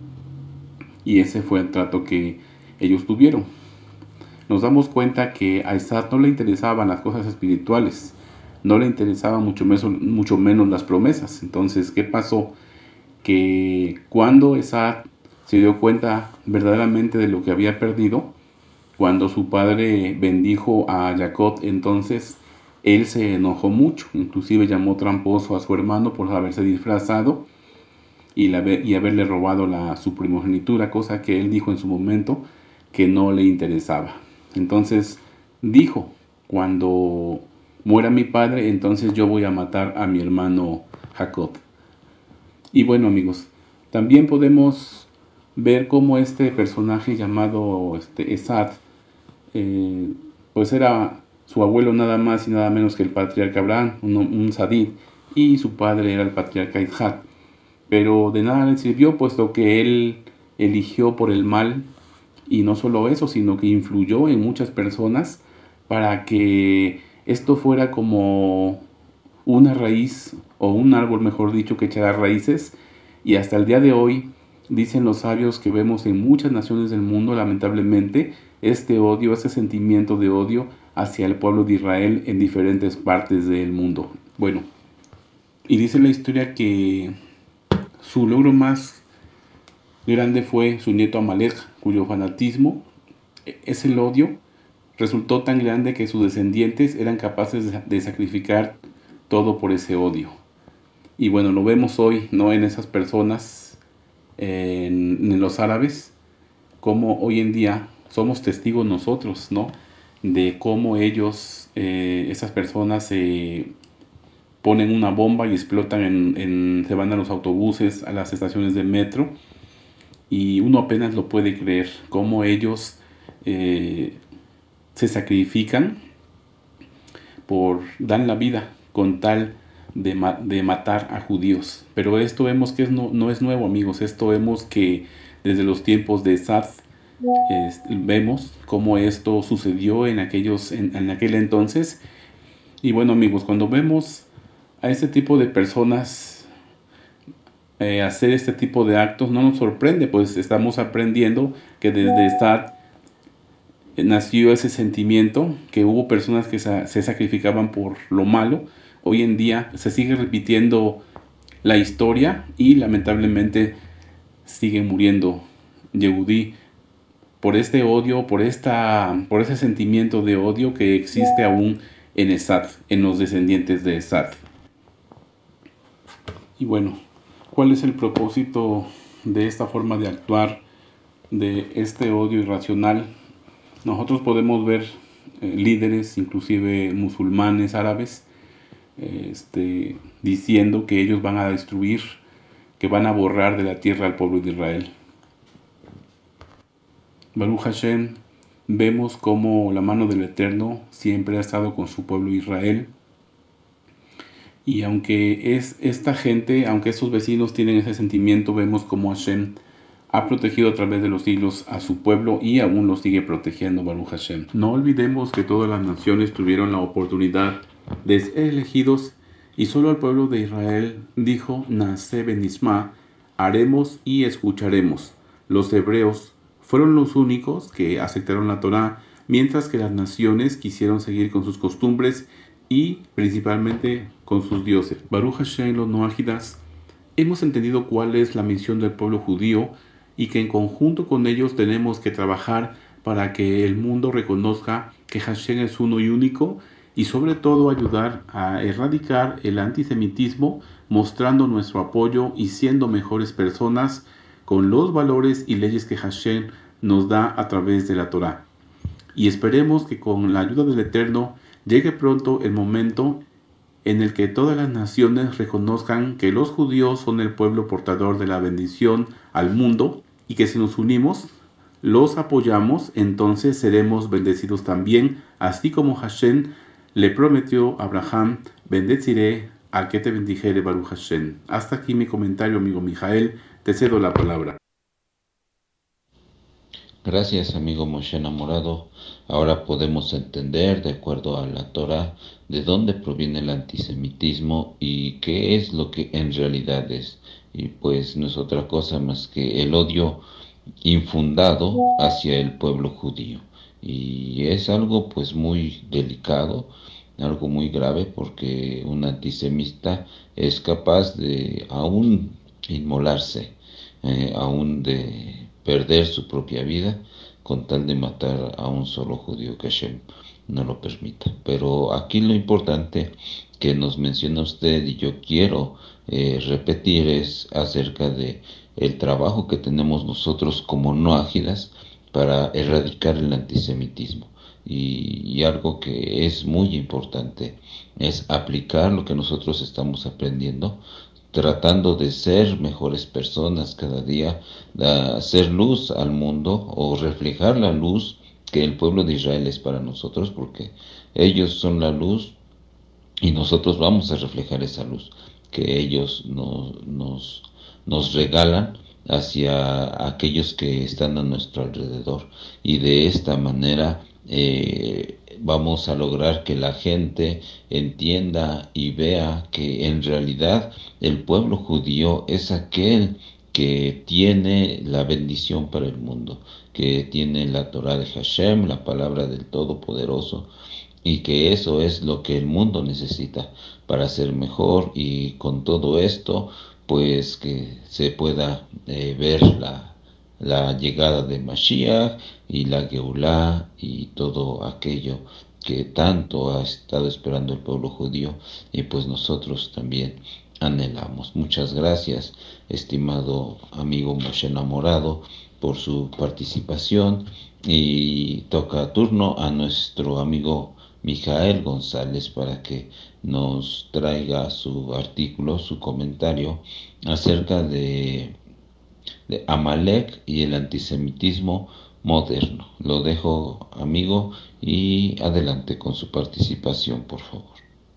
y ese fue el trato que ellos tuvieron. Nos damos cuenta que a Esad no le interesaban las cosas espirituales, no le interesaban mucho menos las promesas. Entonces, ¿qué pasó? Que cuando Esad se dio cuenta verdaderamente de lo que había perdido, cuando su padre bendijo a Jacob, entonces él se enojó mucho, inclusive llamó tramposo a su hermano por haberse disfrazado y haberle robado su primogenitura, cosa que él dijo en su momento que no le interesaba. Entonces dijo, cuando muera mi padre, entonces yo voy a matar a mi hermano Jacob. Y bueno, amigos, también podemos ver cómo este personaje llamado Esad, pues era su abuelo nada más y nada menos que el patriarca Abraham, un Sadid, y su padre era el patriarca Isaac. Pero de nada le sirvió, puesto que él eligió por el mal, y no solo eso, sino que influyó en muchas personas para que esto fuera como una raíz, o un árbol mejor dicho, que echara raíces, y hasta el día de hoy dicen los sabios que vemos en muchas naciones del mundo, lamentablemente, este odio, ese sentimiento de odio hacia el pueblo de Israel en diferentes partes del mundo. Bueno, y dice la historia que su logro más grande fue su nieto Amalek, cuyo fanatismo es el odio, resultó tan grande que sus descendientes eran capaces de sacrificar todo por ese odio. Y bueno, lo vemos hoy, ¿no?, en esas personas, en los árabes, como hoy en día somos testigos nosotros, ¿no?, de cómo ellos, esas personas ponen una bomba y explotan, se van a los autobuses, a las estaciones de metro, y uno apenas lo puede creer, cómo ellos se sacrifican, dan la vida con tal de matar a judíos. Pero esto vemos que no es nuevo, amigos. Esto vemos que desde los tiempos de Esad, vemos cómo esto sucedió en aquel entonces. Y bueno, amigos, cuando vemos a este tipo de personas hacer este tipo de actos, no nos sorprende, pues estamos aprendiendo que desde Esad nació ese sentimiento, que hubo personas que se sacrificaban por lo malo. Hoy en día se sigue repitiendo la historia y lamentablemente siguen muriendo Yehudí por este odio, por ese sentimiento de odio que existe aún en Esad, en los descendientes de Esad. Y bueno, ¿cuál es el propósito de esta forma de actuar, de este odio irracional? Nosotros podemos ver líderes, inclusive musulmanes, árabes, diciendo que ellos van a destruir, que van a borrar de la tierra al pueblo de Israel. Baruch Hashem, vemos cómo la mano del Eterno siempre ha estado con su pueblo Israel. Y aunque esta gente, aunque estos vecinos tienen ese sentimiento, vemos cómo Hashem ha protegido a través de los siglos a su pueblo y aún lo sigue protegiendo, Baruch Hashem. No olvidemos que todas las naciones tuvieron la oportunidad de ser elegidos y solo el pueblo de Israel dijo, Naaseh Benishma, haremos y escucharemos. Los hebreos fueron los únicos que aceptaron la Torá, mientras que las naciones quisieron seguir con sus costumbres y principalmente con sus dioses. Baruch Hashem, los noágidas, hemos entendido cuál es la misión del pueblo judío y que en conjunto con ellos tenemos que trabajar para que el mundo reconozca que Hashem es uno y único, y sobre todo ayudar a erradicar el antisemitismo, mostrando nuestro apoyo y siendo mejores personas con los valores y leyes que Hashem nos da a través de la Torá. Y esperemos que con la ayuda del Eterno llegue pronto el momento en el que todas las naciones reconozcan que los judíos son el pueblo portador de la bendición al mundo, y que si nos unimos, los apoyamos, entonces seremos bendecidos también, así como Hashem le prometió a Abraham, bendeciré al que te bendijere, Baruch Hashem. Hasta aquí mi comentario, amigo Mijael, te cedo la palabra. Gracias, amigo Moshe enamorado. Ahora podemos entender, de acuerdo a la Torah, de dónde proviene el antisemitismo y qué es lo que en realidad es. Y pues no es otra cosa más que el odio infundado hacia el pueblo judío. Y es algo pues muy delicado, algo muy grave, porque un antisemita es capaz de aún inmolarse, aún de perder su propia vida con tal de matar a un solo judío, que Hashem no lo permita. Pero aquí lo importante que nos menciona usted, y yo quiero repetir, es acerca de el trabajo que tenemos nosotros como noágidas para erradicar el antisemitismo. Y algo que es muy importante es aplicar lo que nosotros estamos aprendiendo tratando de ser mejores personas cada día, de hacer luz al mundo o reflejar la luz que el pueblo de Israel es para nosotros, porque ellos son la luz y nosotros vamos a reflejar esa luz que ellos nos regalan hacia aquellos que están a nuestro alrededor, y de esta manera vamos a lograr que la gente entienda y vea que en realidad el pueblo judío es aquel que tiene la bendición para el mundo, que tiene la Torah de Hashem, la palabra del Todopoderoso, y que eso es lo que el mundo necesita para ser mejor. Y con todo esto, pues que se pueda ver la llegada de Mashiach y la Geulah y todo aquello que tanto ha estado esperando el pueblo judío, y pues nosotros también anhelamos. Muchas gracias, estimado amigo Moshe Enamorado, por su participación, y toca turno a nuestro amigo Mijael González para que nos traiga su artículo, su comentario acerca de Amalek y el antisemitismo moderno. Lo dejo, amigo, y adelante con su participación, por favor.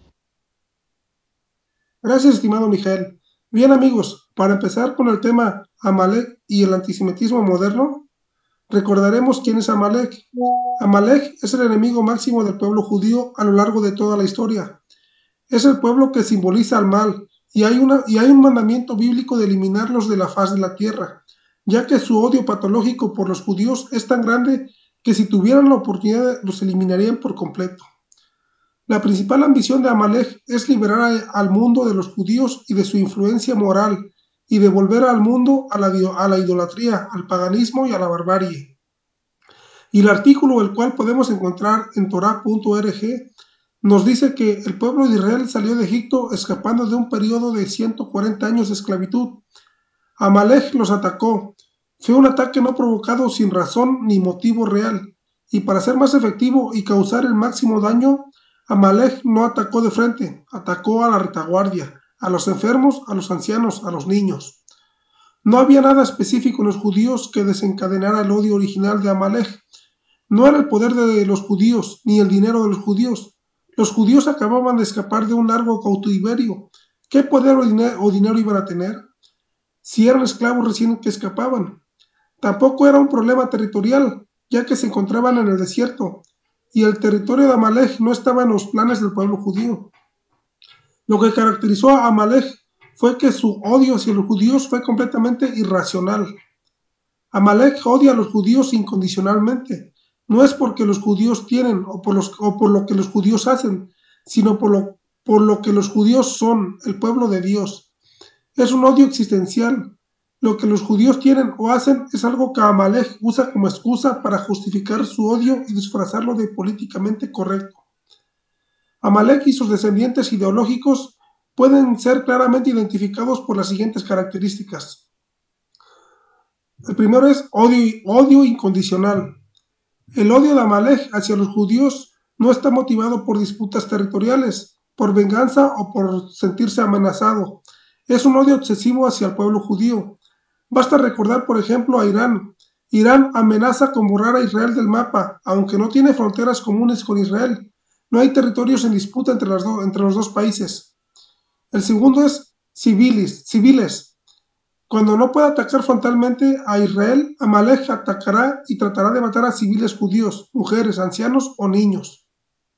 Gracias, estimado Mijael. Bien, amigos, para empezar con el tema Amalek y el antisemitismo moderno, recordaremos quién es Amalek. Amalek es el enemigo máximo del pueblo judío a lo largo de toda la historia. Es el pueblo que simboliza al mal, y hay un mandamiento bíblico de eliminarlos de la faz de la tierra, ya que su odio patológico por los judíos es tan grande que si tuvieran la oportunidad los eliminarían por completo. La principal ambición de Amalek es liberar al mundo de los judíos y de su influencia moral, y devolver al mundo a la idolatría, al paganismo y a la barbarie. Y el artículo, el cual podemos encontrar en Torah.org, nos dice que el pueblo de Israel salió de Egipto escapando de un periodo de 140 años de esclavitud. Amalek los atacó. Fue un ataque no provocado sin razón ni motivo real, y para ser más efectivo y causar el máximo daño, Amalek no atacó de frente, atacó a la retaguardia, a los enfermos, a los ancianos, a los niños. No había nada específico en los judíos que desencadenara el odio original de Amalek. No era el poder de los judíos, ni el dinero de los judíos. Los judíos acababan de escapar de un largo cautiverio. ¿Qué poder o dinero iban a tener si eran esclavos recién que escapaban? Tampoco era un problema territorial, ya que se encontraban en el desierto, y el territorio de Amalek no estaba en los planes del pueblo judío. Lo que caracterizó a Amalek fue que su odio hacia los judíos fue completamente irracional. Amalek odia a los judíos incondicionalmente. No es porque los judíos tienen o por lo que los judíos hacen, sino por lo que los judíos son, el pueblo de Dios. Es un odio existencial. Lo que los judíos tienen o hacen es algo que Amalek usa como excusa para justificar su odio y disfrazarlo de políticamente correcto. Amalek y sus descendientes ideológicos pueden ser claramente identificados por las siguientes características. El primero es odio incondicional. El odio de Amalek hacia los judíos no está motivado por disputas territoriales, por venganza o por sentirse amenazado. Es un odio obsesivo hacia el pueblo judío. Basta recordar, por ejemplo, a Irán. Irán amenaza con borrar a Israel del mapa, aunque no tiene fronteras comunes con Israel. No hay territorios en disputa entre los dos países. El segundo es civiles. Cuando no pueda atacar frontalmente a Israel, Amalek atacará y tratará de matar a civiles judíos, mujeres, ancianos o niños.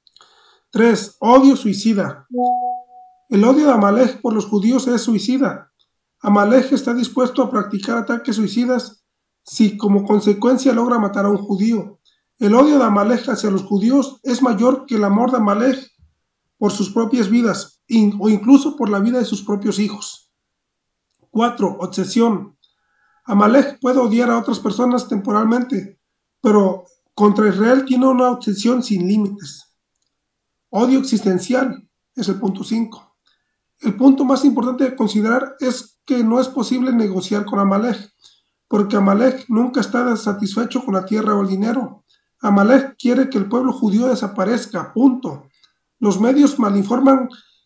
3. Odio suicida. El odio de Amalek por los judíos es suicida. Amalek está dispuesto a practicar ataques suicidas si como consecuencia logra matar a un judío. El odio de Amalek hacia los judíos es mayor que el amor de Amalek por sus propias vidas o incluso por la vida de sus propios hijos. 4. Obsesión. Amalek puede odiar a otras personas temporalmente, pero contra Israel tiene una obsesión sin límites. Odio existencial es el punto 5. El punto más importante de considerar es que no es posible negociar con Amalek, porque Amalek nunca está satisfecho con la tierra o el dinero. Amalek quiere que el pueblo judío desaparezca, punto. Los medios malinforman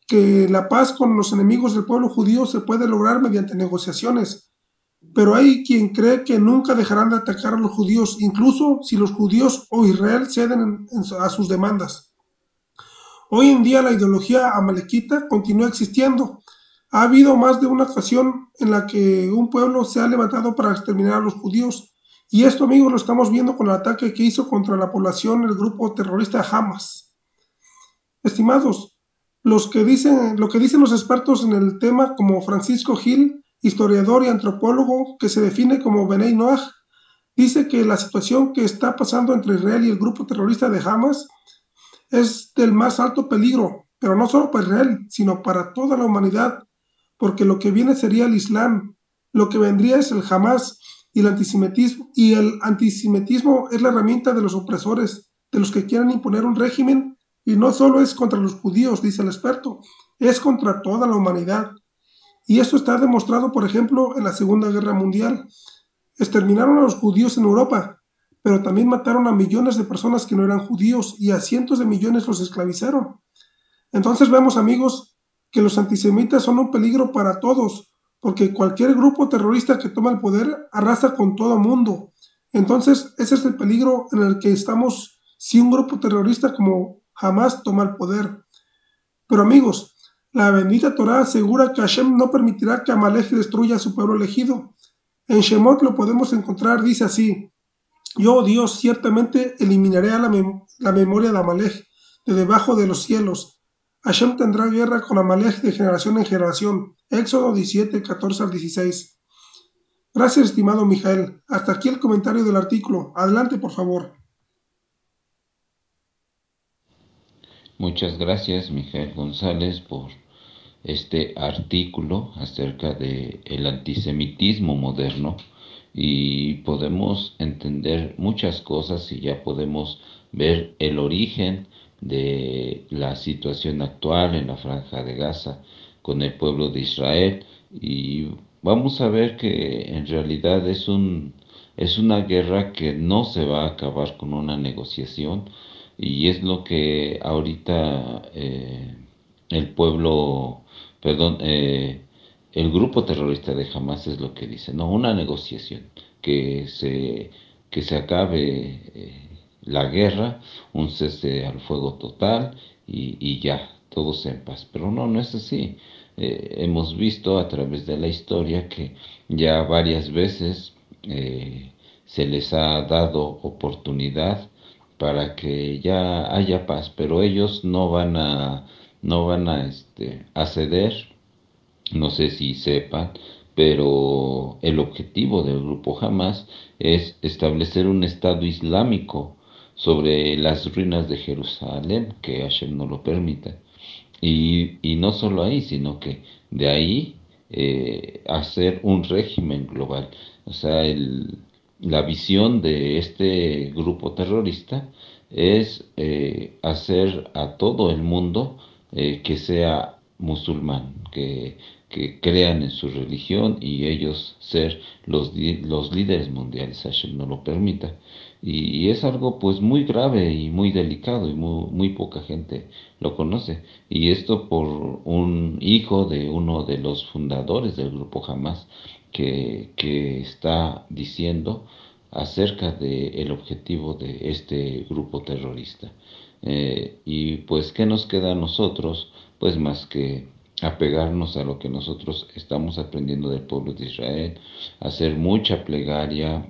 que la paz con los enemigos del pueblo judío se puede lograr mediante negociaciones, pero hay quien cree que nunca dejarán de atacar a los judíos, incluso si los judíos o Israel ceden a sus demandas. Hoy en día la ideología amalequita continúa existiendo. Ha habido más de una ocasión en la que un pueblo se ha levantado para exterminar a los judíos, y esto, amigos, lo estamos viendo con el ataque que hizo contra la población el grupo terrorista Hamas. Estimados, lo que dicen los expertos en el tema, como Francisco Gil, historiador y antropólogo que se define como Benay Noach, dice que la situación que está pasando entre Israel y el grupo terrorista de Hamas es del más alto peligro, pero no solo para Israel, sino para toda la humanidad, porque lo que viene sería el Islam, lo que vendría es el Hamas y el antisemitismo es la herramienta de los opresores, de los que quieren imponer un régimen, y no solo es contra los judíos, dice el experto, es contra toda la humanidad. Y esto está demostrado, por ejemplo, en la Segunda Guerra Mundial. Exterminaron a los judíos en Europa, pero también mataron a millones de personas que no eran judíos y a cientos de millones los esclavizaron. Entonces vemos, amigos, que los antisemitas son un peligro para todos, porque cualquier grupo terrorista que toma el poder arrasa con todo mundo. Entonces ese es el peligro en el que estamos si un grupo terrorista como Hamas toma el poder. Pero, amigos, la bendita Torá asegura que Hashem no permitirá que Amalek destruya a su pueblo elegido. En Shemot lo podemos encontrar, dice así: yo, Dios, ciertamente eliminaré la memoria de Amalek de debajo de los cielos. Hashem tendrá guerra con Amalek de generación en generación. Éxodo 17, 14 al 16. Gracias, estimado Mijael. Hasta aquí el comentario del artículo. Adelante, por favor. Muchas gracias, Mijael González, por este artículo acerca de el antisemitismo moderno, y podemos entender muchas cosas y ya podemos ver el origen de la situación actual en la Franja de Gaza con el pueblo de Israel, y vamos a ver que en realidad es una guerra que no se va a acabar con una negociación, y es lo que ahorita el pueblo, perdón, el grupo terrorista de Hamas es lo que dice, no, una negociación, que que se acabe la guerra, un cese al fuego total, y ya, todos en paz. Pero no, no es así. Hemos visto a través de la historia que ya varias veces se les ha dado oportunidad para que ya haya paz, pero ellos no van a ceder. No sé si sepan, pero el objetivo del grupo Hamas es establecer un Estado islámico sobre las ruinas de Jerusalén, que Hashem no lo permita. Y no solo ahí, sino que de ahí hacer un régimen global. O sea, la visión de este grupo terrorista es hacer a todo el mundo que sea musulmán, que crean en su religión, y ellos ser los líderes mundiales, Hashem no lo permita. Y es algo pues muy grave y muy delicado, y muy poca gente lo conoce. Y esto por un hijo de uno de los fundadores del grupo Hamas, que está diciendo acerca del objetivo de este grupo terrorista. Y pues, ¿qué nos queda a nosotros? Pues más que apegarnos a lo que nosotros estamos aprendiendo del pueblo de Israel, hacer mucha plegaria,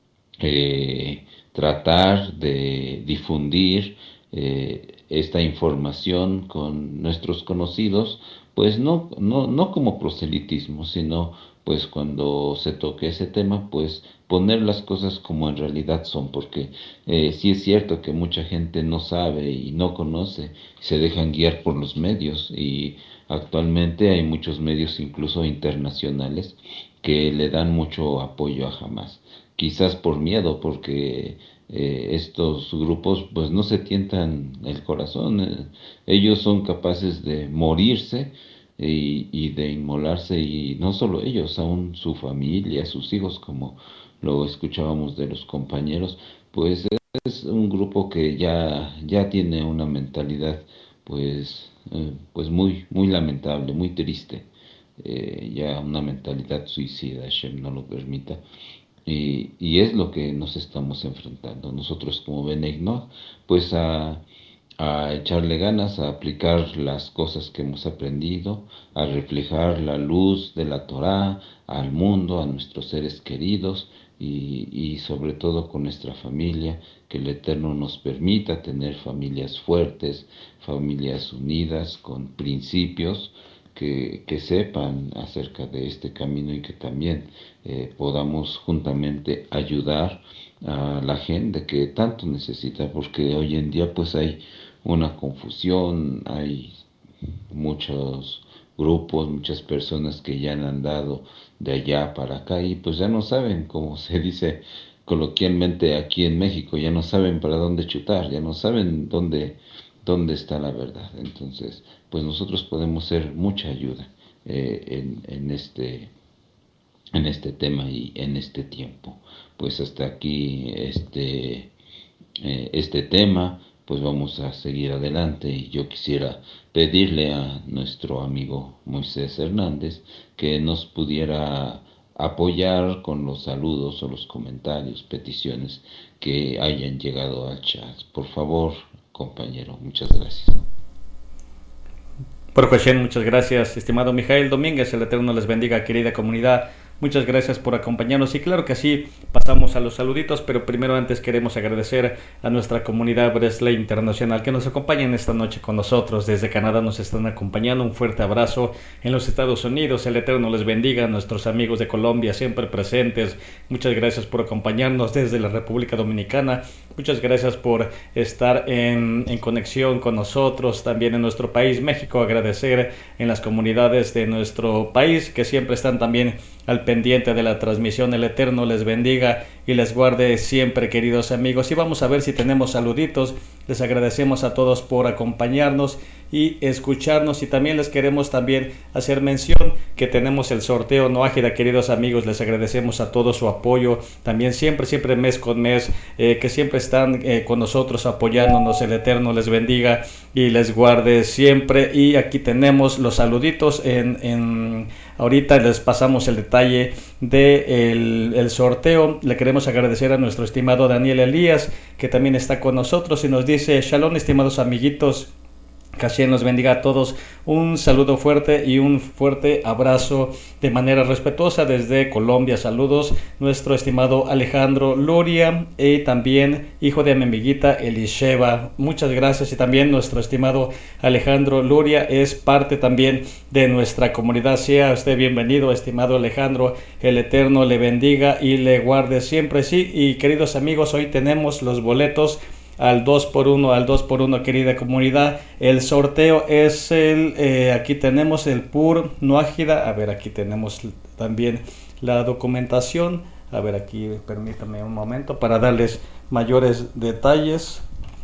tratar de difundir esta información con nuestros conocidos, pues no como proselitismo, sino pues cuando se toque ese tema, pues poner las cosas como en realidad son, porque sí es cierto que mucha gente no sabe y no conoce, se dejan guiar por los medios, y actualmente hay muchos medios, incluso internacionales, que le dan mucho apoyo a Hamas, quizás por miedo, porque estos grupos pues no se tientan el corazón. Ellos son capaces de morirse y de inmolarse, y no solo ellos, aún su familia, sus hijos, como lo escuchábamos de los compañeros. Pues es un grupo que ya tiene una mentalidad pues muy lamentable, muy triste. Ya una mentalidad suicida, Hashem no lo permita. Y es lo que nos estamos enfrentando nosotros como Bnei Noach, pues a echarle ganas, a aplicar las cosas que hemos aprendido, a reflejar la luz de la Torá al mundo, a nuestros seres queridos y sobre todo con nuestra familia, que el Eterno nos permita tener familias fuertes, familias unidas, con principios, que sepan acerca de este camino y que también podamos juntamente ayudar a la gente que tanto necesita, porque hoy en día pues hay una confusión, hay muchos grupos, muchas personas que ya han andado de allá para acá y pues ya no saben, como se dice coloquialmente aquí en México, ya no saben para dónde chutar, ya no saben dónde está la verdad. Entonces, pues nosotros podemos ser mucha ayuda en este tema y en este tiempo. Pues hasta aquí este tema, pues vamos a seguir adelante y yo quisiera pedirle a nuestro amigo Moisés Hernández que nos pudiera apoyar con los saludos o los comentarios, peticiones que hayan llegado al chat. Por favor, compañero, muchas gracias. Por Hashem, muchas gracias, estimado Mijael Domínguez, el Eterno les bendiga, querida comunidad. Muchas gracias por acompañarnos y claro que sí, pasamos a los saluditos, pero primero antes queremos agradecer a nuestra comunidad Bresley Internacional que nos acompañan esta noche con nosotros. Desde Canadá nos están acompañando, un fuerte abrazo. En los Estados Unidos, el Eterno les bendiga. A nuestros amigos de Colombia siempre presentes, muchas gracias por acompañarnos. Desde la República Dominicana, muchas gracias por estar en conexión con nosotros. También en nuestro país, México, agradecer en las comunidades de nuestro país que siempre están también al pendiente de la transmisión. El Eterno les bendiga y les guarde siempre, queridos amigos. Y vamos a ver si tenemos saluditos. Les agradecemos a todos por acompañarnos y escucharnos, y también les queremos también hacer mención que tenemos el sorteo No Ágida, queridos amigos. Les agradecemos a todos su apoyo, también siempre mes con mes, que siempre están con nosotros apoyándonos. El Eterno les bendiga y les guarde siempre. Y aquí tenemos los saluditos. Ahorita les pasamos el detalle del sorteo. Le queremos agradecer a nuestro estimado Daniel Elías, que también está con nosotros y nos dice: Shalom, estimados amiguitos, que Hashem nos bendiga a todos. Un saludo fuerte y un fuerte abrazo de manera respetuosa desde Colombia. Saludos, nuestro estimado Alejandro Luria y también hijo de mi amiguita Elisheva. Muchas gracias. Y también nuestro estimado Alejandro Luria es parte también de nuestra comunidad. Sea usted bienvenido, estimado Alejandro. El Eterno le bendiga y le guarde siempre. Sí, y queridos amigos, hoy tenemos los boletos al 2x1, querida comunidad. El sorteo es aquí tenemos el Pur No Ágida. A ver, aquí tenemos también la documentación. A ver, aquí permítame un momento para darles mayores detalles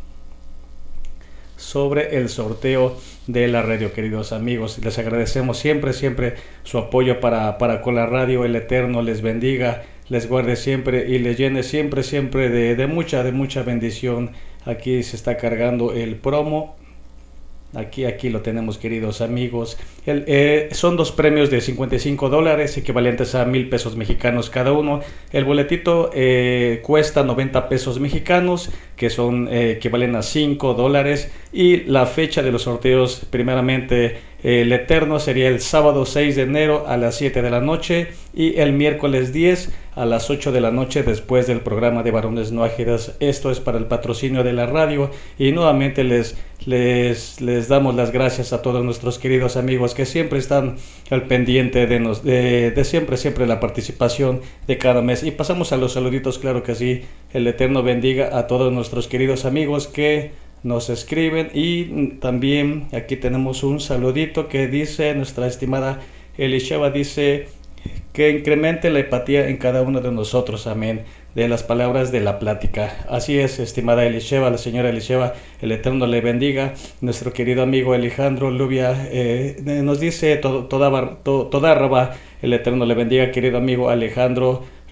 sobre el sorteo de la radio, queridos amigos. Les agradecemos siempre su apoyo para con la radio. El Eterno les bendiga, les guarde siempre y les llene siempre de mucha bendición. Aquí se está cargando el promo. Aquí lo tenemos, queridos amigos. Son dos premios de $55, equivalentes a 1,000 pesos mexicanos cada uno. El boletito cuesta 90 pesos mexicanos, que son equivalen a $5. Y la fecha de los sorteos, primeramente, el Eterno sería el sábado 6 de enero a las 7 de la noche y el miércoles 10 a las 8 de la noche después del programa de Varones No Ágidas. Esto es para el patrocinio de la radio, y nuevamente les damos las gracias a todos nuestros queridos amigos que siempre están al pendiente de siempre la participación de cada mes. Y pasamos a los saluditos, claro que sí. El Eterno bendiga a todos nuestros queridos amigos que nos escriben. Y también aquí tenemos un saludito que dice nuestra estimada Elisheva, dice que incremente la empatía en cada uno de nosotros, amén, de las palabras de la plática. Así es, estimada Elisheva, la señora Elisheva, el Eterno le bendiga. Nuestro querido amigo Alejandro Lubia nos dice toda Raba, el Eterno le bendiga, querido amigo Alejandro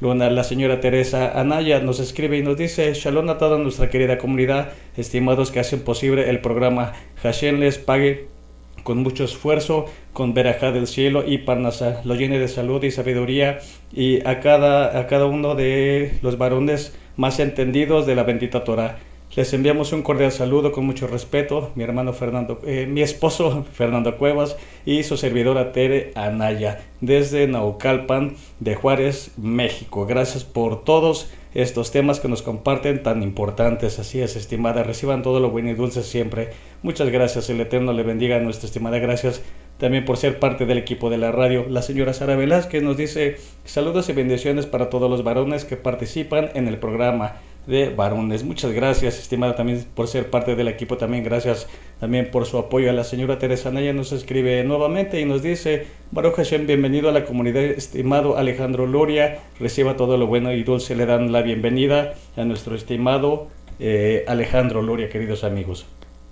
Luna. La señora Teresa Anaya nos escribe y nos dice: Shalom a toda nuestra querida comunidad, estimados que hacen posible el programa. Hashem les pague con mucho esfuerzo, con verajá del cielo y parnasá, lo llene de salud y sabiduría, y a cada uno de los varones más entendidos de la bendita Torah. Les enviamos un cordial saludo con mucho respeto, mi esposo Fernando Cuevas y su servidora Tere Anaya, desde Naucalpan de Juárez, México. Gracias por todos estos temas que nos comparten tan importantes. Así es, estimada, reciban todo lo bueno y dulce siempre. Muchas gracias, el Eterno le bendiga a nuestra estimada. Gracias también por ser parte del equipo de la radio. La señora Sara Velázquez nos dice: saludos y bendiciones para todos los varones que participan en el programa de varones. Muchas gracias, estimada, también por ser parte del equipo. También gracias también por su apoyo. A la señora Teresa Anaya nos escribe nuevamente y nos dice: Baruch Hashem, bienvenido a la comunidad, estimado Alejandro Loria, reciba todo lo bueno y dulce. Le dan la bienvenida a nuestro estimado Alejandro Loria, queridos amigos.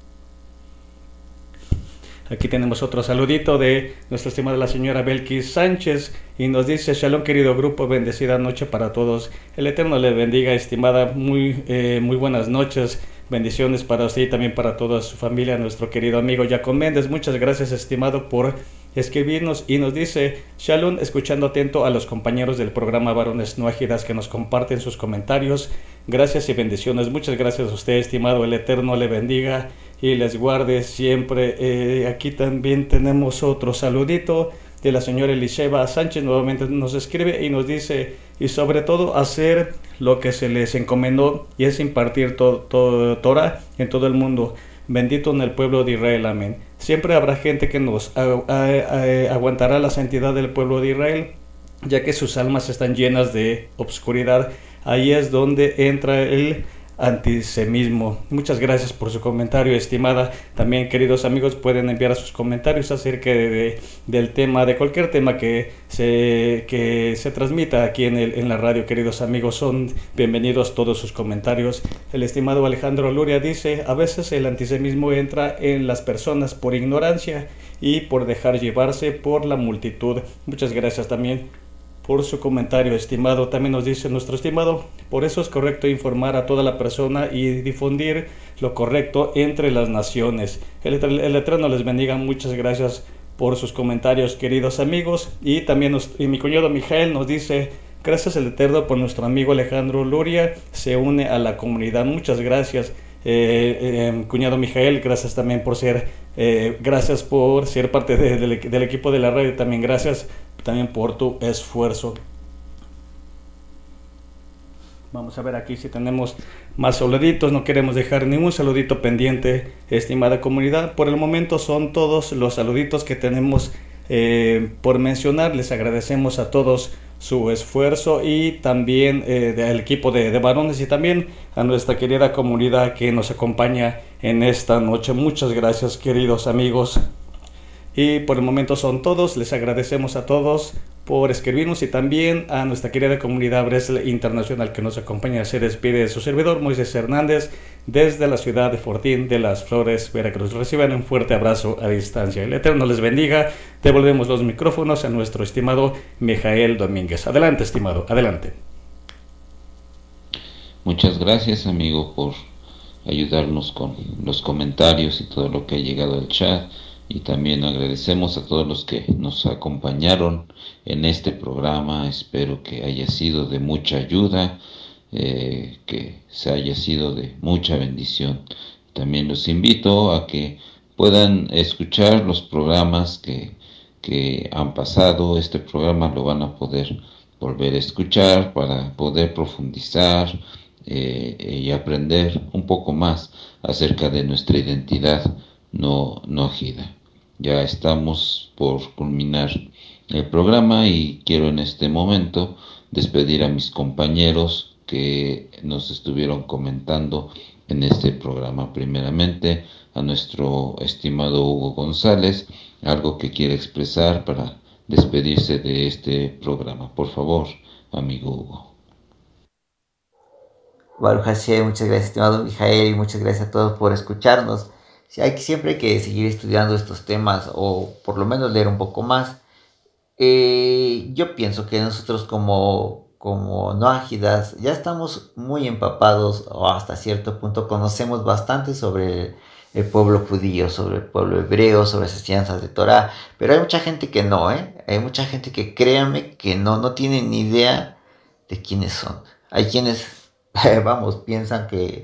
Aquí tenemos otro saludito de nuestra estimada la señora Belkis Sánchez y nos dice: Shalom, querido grupo, bendecida noche para todos. El Eterno le bendiga, estimada, muy buenas noches. Bendiciones para usted y también para toda su familia. Nuestro querido amigo Jacob Méndez, muchas gracias, estimado, por escribirnos y nos dice: Shalom, escuchando atento a los compañeros del programa Varones No Ágidas que nos comparten sus comentarios. Gracias y bendiciones. Muchas gracias a usted, estimado. El Eterno le bendiga y les guarde siempre. Aquí también tenemos otro saludito de la señora Eliseba Sánchez. Nuevamente nos escribe y nos dice: y sobre todo hacer lo que se les encomendó, y es impartir Torah en todo el mundo. Bendito en el pueblo de Israel, amén. Siempre habrá gente que nos aguantará la santidad del pueblo de Israel, ya que sus almas están llenas de obscuridad. Ahí es donde entra el antisemismo. Muchas gracias por su comentario, estimada. También, queridos amigos, pueden enviar sus comentarios acerca del tema, de cualquier tema que se transmita aquí en la radio. Queridos amigos, son bienvenidos todos sus comentarios. El estimado Alejandro Luria dice: a veces el antisemismo entra en las personas por ignorancia y por dejar llevarse por la multitud. Muchas gracias también por su comentario, estimado. También nos dice nuestro estimado: por eso es correcto informar a toda la persona y difundir lo correcto entre las naciones. El Eterno les bendiga. Muchas gracias por sus comentarios, queridos amigos. Y también mi cuñado Mijael nos dice: gracias al Eterno por nuestro amigo Alejandro Luria, se une a la comunidad. Muchas gracias, cuñado Mijael. Gracias también por ser parte del equipo de la radio. También gracias también por tu esfuerzo. Vamos a ver aquí si tenemos más saluditos. No queremos dejar ningún saludito pendiente, estimada comunidad. Por el momento son todos los saluditos que tenemos por mencionar. Les agradecemos a todos su esfuerzo y también del equipo de varones y también a nuestra querida comunidad que nos acompaña en esta noche. Muchas gracias, queridos amigos. Y por el momento son todos. Les agradecemos a todos por escribirnos y también a nuestra querida comunidad Bresle Internacional que nos acompaña. Se despide de su servidor Moisés Hernández desde la ciudad de Fortín de las Flores, Veracruz. Reciban un fuerte abrazo a distancia. El Eterno les bendiga. Devolvemos los micrófonos a nuestro estimado Mijael Domínguez. Adelante, estimado, adelante. Muchas gracias, amigo, por ayudarnos con los comentarios y todo lo que ha llegado al chat. Y también agradecemos a todos los que nos acompañaron en este programa. Espero que haya sido de mucha ayuda, que se haya sido de mucha bendición. También los invito a que puedan escuchar los programas que han pasado. Este programa lo van a poder volver a escuchar para poder profundizar y aprender un poco más acerca de nuestra identidad no ejida. Ya estamos por culminar el programa y quiero en este momento despedir a mis compañeros que nos estuvieron comentando en este programa. Primeramente a nuestro estimado Hugo González, algo que quiere expresar para despedirse de este programa. Por favor, amigo Hugo. Baruch Hashem, muchas gracias, estimado Mijael, y muchas gracias a todos por escucharnos. Siempre hay que seguir estudiando estos temas o por lo menos leer un poco más. Yo pienso que nosotros como como noágidas, ya estamos muy empapados o hasta cierto punto conocemos bastante sobre el pueblo judío, sobre el pueblo hebreo, sobre las enseñanzas de Torah, pero hay mucha gente que no, hay mucha gente que créanme que no tiene ni idea de quiénes son. Hay quienes, vamos, piensan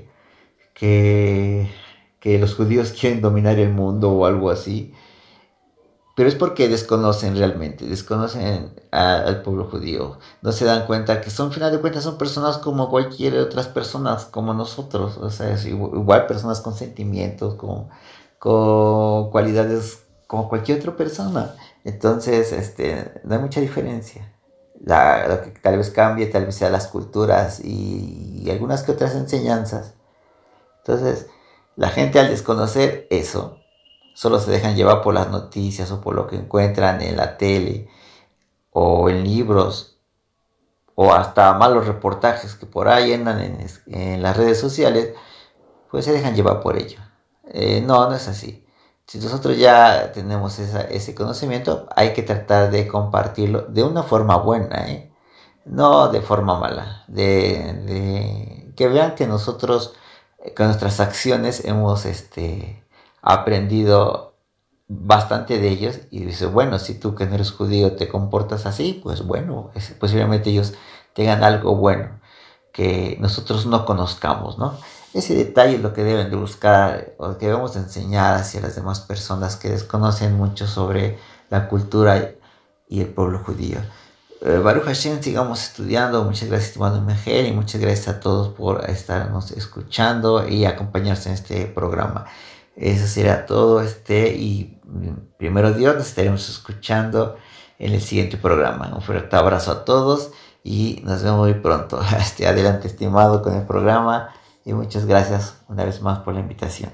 que, que los judíos quieren dominar el mundo o algo así, pero es porque desconocen realmente, desconocen al pueblo judío. No se dan cuenta que son, al final de cuentas, son personas como cualquier otras personas, como nosotros. O sea, es igual personas con sentimientos, con cualidades como cualquier otra persona. Entonces, no hay mucha diferencia. Lo que tal vez cambie, tal vez sea las culturas y algunas que otras enseñanzas. Entonces, la gente al desconocer eso, solo se dejan llevar por las noticias o por lo que encuentran en la tele o en libros o hasta malos reportajes que por ahí andan en las redes sociales, pues se dejan llevar por ello. No es así. Si nosotros ya tenemos ese conocimiento, hay que tratar de compartirlo de una forma buena, no de forma mala, de que vean que nosotros con nuestras acciones hemos aprendido bastante de ellos y dice, bueno, si tú que no eres judío te comportas así, pues bueno, posiblemente ellos tengan algo bueno que nosotros no conozcamos, ¿no? Ese detalle es lo que deben de buscar o que debemos enseñar hacia las demás personas que desconocen mucho sobre la cultura y el pueblo judío. Baruch Hashem, sigamos estudiando. Muchas gracias, estimado Mejel, y muchas gracias a todos por estarnos escuchando y acompañarse en este programa. Eso será todo, y primero Dios, nos estaremos escuchando en el siguiente programa. Un fuerte abrazo a todos y nos vemos muy pronto. Adelante, estimado, con el programa, y muchas gracias una vez más por la invitación.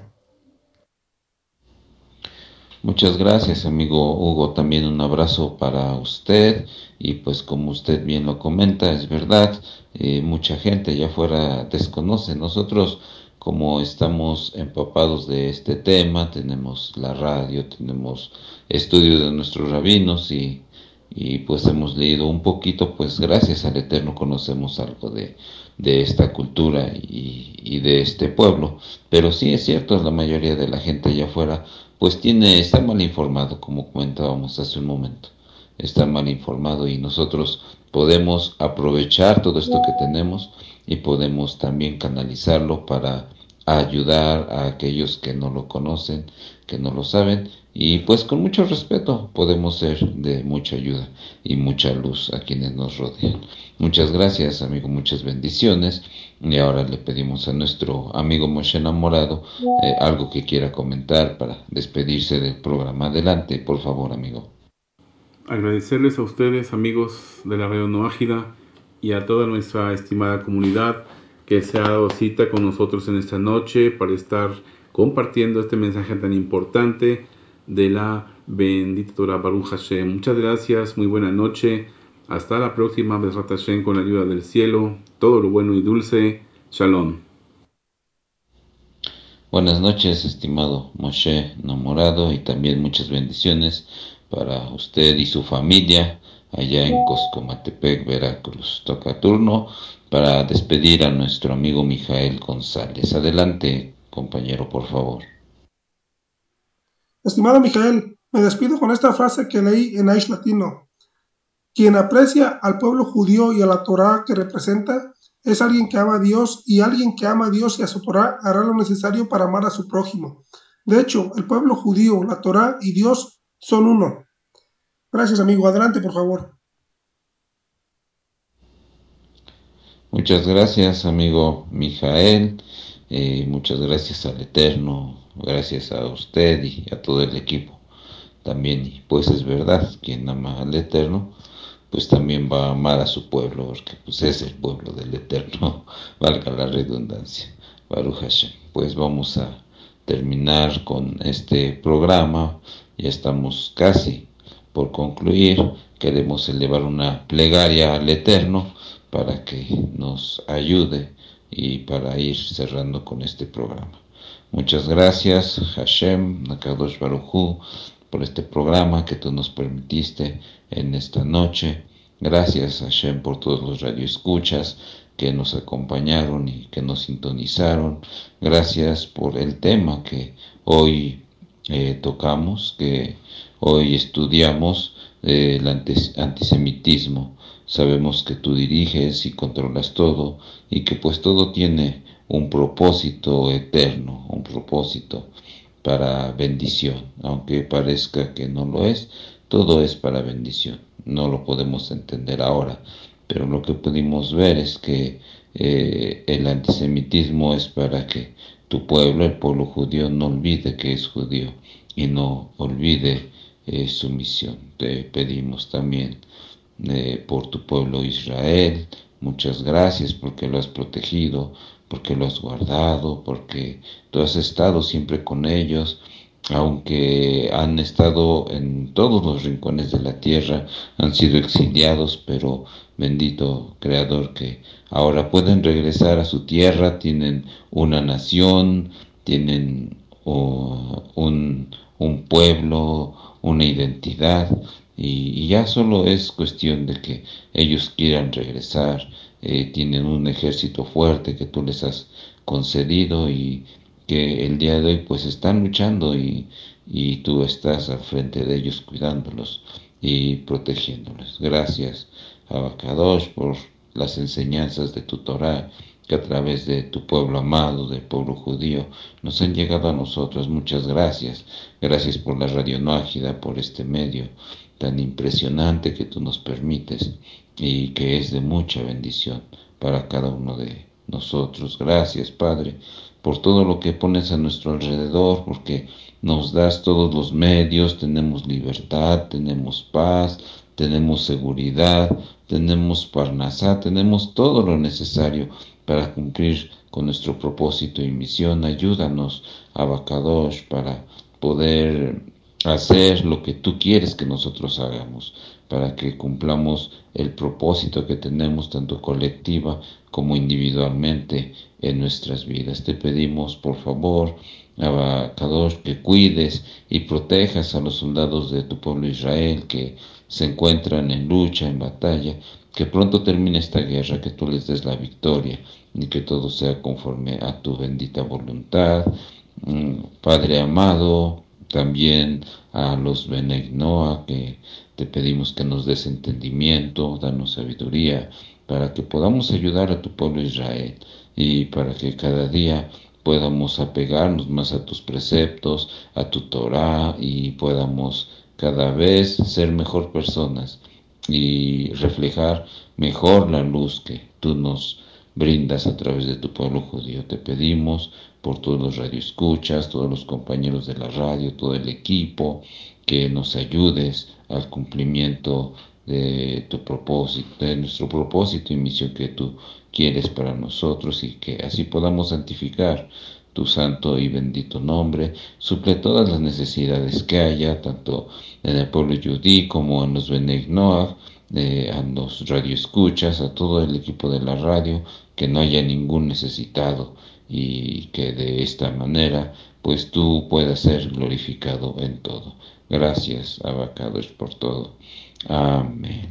Muchas gracias, amigo Hugo. También un abrazo para usted. Y pues como usted bien lo comenta, es verdad, mucha gente allá afuera desconoce. Nosotros, como estamos empapados de este tema, tenemos la radio, tenemos estudios de nuestros rabinos y pues hemos leído un poquito, pues gracias al Eterno conocemos algo de esta cultura y de este pueblo. Pero sí es cierto, la mayoría de la gente allá afuera pues está mal informado, como comentábamos hace un momento. Está mal informado y nosotros podemos aprovechar todo esto que tenemos y podemos también canalizarlo para ayudar a aquellos que no lo conocen, que no lo saben, y pues con mucho respeto podemos ser de mucha ayuda y mucha luz a quienes nos rodean. Muchas gracias, amigo, muchas bendiciones. Y ahora le pedimos a nuestro amigo Moshe Enamorado algo que quiera comentar para despedirse del programa. Adelante, por favor, amigo. Agradecerles a ustedes, amigos de la Radio Noágida, y a toda nuestra estimada comunidad que se ha dado cita con nosotros en esta noche para estar compartiendo este mensaje tan importante de la bendita Torah Baruch Hashem. Muchas gracias, muy buena noche. Hasta la próxima, Bezrat Hashem, con la ayuda del cielo. Todo lo bueno y dulce. Shalom. Buenas noches, estimado Moshe Enamorado, y también muchas bendiciones para usted y su familia allá en Coscomatepec, Veracruz. Toca turno para despedir a nuestro amigo Mijael González. Adelante, compañero, por favor. Estimado Mijael, me despido con esta frase que leí en Aish Latino. Quien aprecia al pueblo judío y a la Torá que representa es alguien que ama a Dios, y alguien que ama a Dios y a su Torá hará lo necesario para amar a su prójimo. De hecho, el pueblo judío, la Torá y Dios son uno. Gracias, amigo. Adelante, por favor. Muchas gracias, amigo Mijael. Muchas gracias al Eterno, gracias a usted y a todo el equipo también. Y pues es verdad, quien ama al Eterno pues también va a amar a su pueblo, porque pues es el pueblo del Eterno, valga la redundancia. Baruch Hashem. Pues vamos a terminar con este programa, ya estamos casi por concluir. Queremos elevar una plegaria al Eterno para que nos ayude y para ir cerrando con este programa. Muchas gracias, Hashem, Nakadosh Baruj Hu, por este programa que tú nos permitiste en esta noche, Gracias Hashem por todos los radioescuchas que nos acompañaron y que nos sintonizaron. Gracias por el tema que hoy tocamos, que hoy estudiamos, el antisemitismo. Sabemos que tú diriges y controlas todo y que pues todo tiene un propósito eterno, un propósito para bendición, aunque parezca que no lo es, todo es para bendición. No lo podemos entender ahora, pero lo que pudimos ver es que el antisemitismo es para que tu pueblo, el pueblo judío, no olvide que es judío y no olvide su misión. Te pedimos también por tu pueblo Israel. Muchas gracias porque lo has protegido, porque lo has guardado, porque tú has estado siempre con ellos, aunque han estado en todos los rincones de la tierra, han sido exiliados, pero bendito Creador que ahora pueden regresar a su tierra, tienen una nación, tienen un pueblo, una identidad, y ya solo es cuestión de que ellos quieran regresar. Tienen un ejército fuerte que tú les has concedido y que el día de hoy pues están luchando y tú estás al frente de ellos cuidándolos y protegiéndolos. Gracias Abacadosh por las enseñanzas de tu Torah que a través de tu pueblo amado, del pueblo judío, nos han llegado a nosotros. Muchas gracias. Gracias por la Radio Nájida, por este medio tan impresionante que tú nos permites y que es de mucha bendición para cada uno de nosotros. Gracias, Padre, por todo lo que pones a nuestro alrededor, porque nos das todos los medios, tenemos libertad, tenemos paz, tenemos seguridad, tenemos parnasá, tenemos todo lo necesario para cumplir con nuestro propósito y misión. Ayúdanos, Abacadosh, para poder hacer lo que tú quieres que nosotros hagamos, para que cumplamos el propósito que tenemos tanto colectiva como individualmente en nuestras vidas. Te pedimos, por favor, Abacadosh, que cuides y protejas a los soldados de tu pueblo Israel que se encuentran en lucha, en batalla, que pronto termine esta guerra, que tú les des la victoria y que todo sea conforme a tu bendita voluntad. Padre amado, también a los Benei Noah, que te pedimos que nos des entendimiento, danos sabiduría, para que podamos ayudar a tu pueblo Israel y para que cada día podamos apegarnos más a tus preceptos, a tu Torah y podamos cada vez ser mejor personas y reflejar mejor la luz que tú nos brindas a través de tu pueblo judío. Te pedimos por todos los radioescuchas, todos los compañeros de la radio, todo el equipo, que nos ayudes al cumplimiento de tu propósito, de nuestro propósito y misión que tú quieres para nosotros y que así podamos santificar tu santo y bendito nombre. Suple todas las necesidades que haya, tanto en el pueblo judí como en los Benei Noah, a los radioescuchas, a todo el equipo de la radio, que no haya ningún necesitado y que de esta manera pues tú puedas ser glorificado en todo. Gracias, Abacadosh, por todo. Amén.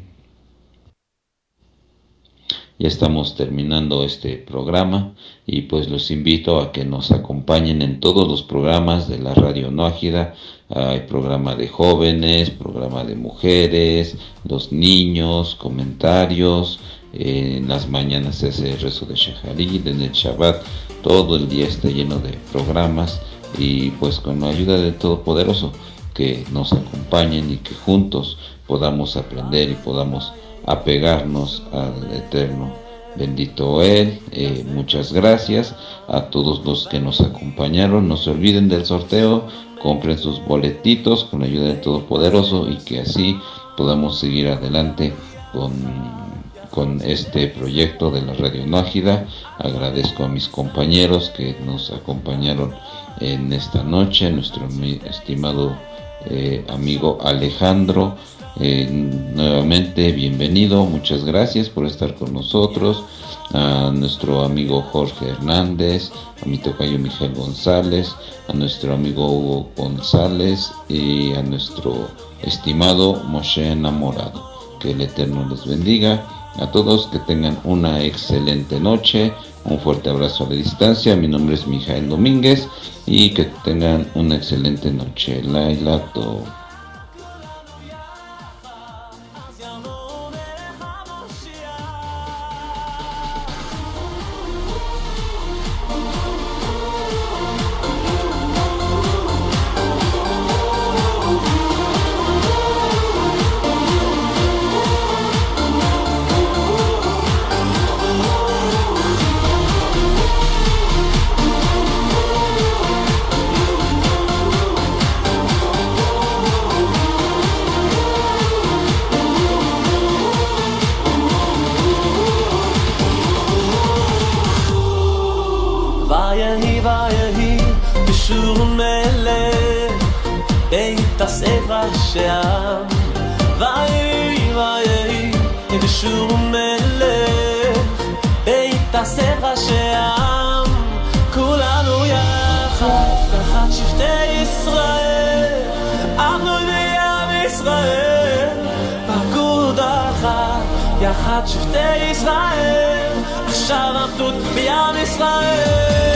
Ya estamos terminando este programa y pues los invito a que nos acompañen en todos los programas de la Radio Nájida. Hay programa de jóvenes, programa de mujeres, los niños, comentarios. En las mañanas se hace el rezo de Shaharit, en el Shabbat todo el día está lleno de programas y pues con la ayuda del Todopoderoso que nos acompañen y que juntos podamos aprender y podamos apegarnos al Eterno. Bendito Él. Muchas gracias a todos los que nos acompañaron. No se olviden del sorteo, compren sus boletitos con la ayuda del Todopoderoso y que así podamos seguir adelante con este proyecto de la Radio Nájida. Agradezco a mis compañeros que nos acompañaron en esta noche, nuestro estimado amigo Alejandro. Nuevamente bienvenido, muchas gracias por estar con nosotros. A nuestro amigo Jorge Hernández, a mi tocayo Miguel González, a nuestro amigo Hugo González y a nuestro estimado Moshe Enamorado. que el Eterno les bendiga a todos, que tengan una excelente noche. Un fuerte abrazo a la distancia. Mi nombre es Mijael Domínguez y que tengan una excelente noche. Laila Tov. שם ויהי בשור מלך בית הספר שם כולנו יחד תחת שבטי ישראל עמנו בעם ישראל פקוד אחת יחד שבטי ישראל עכשיו עמדות בעם ישראל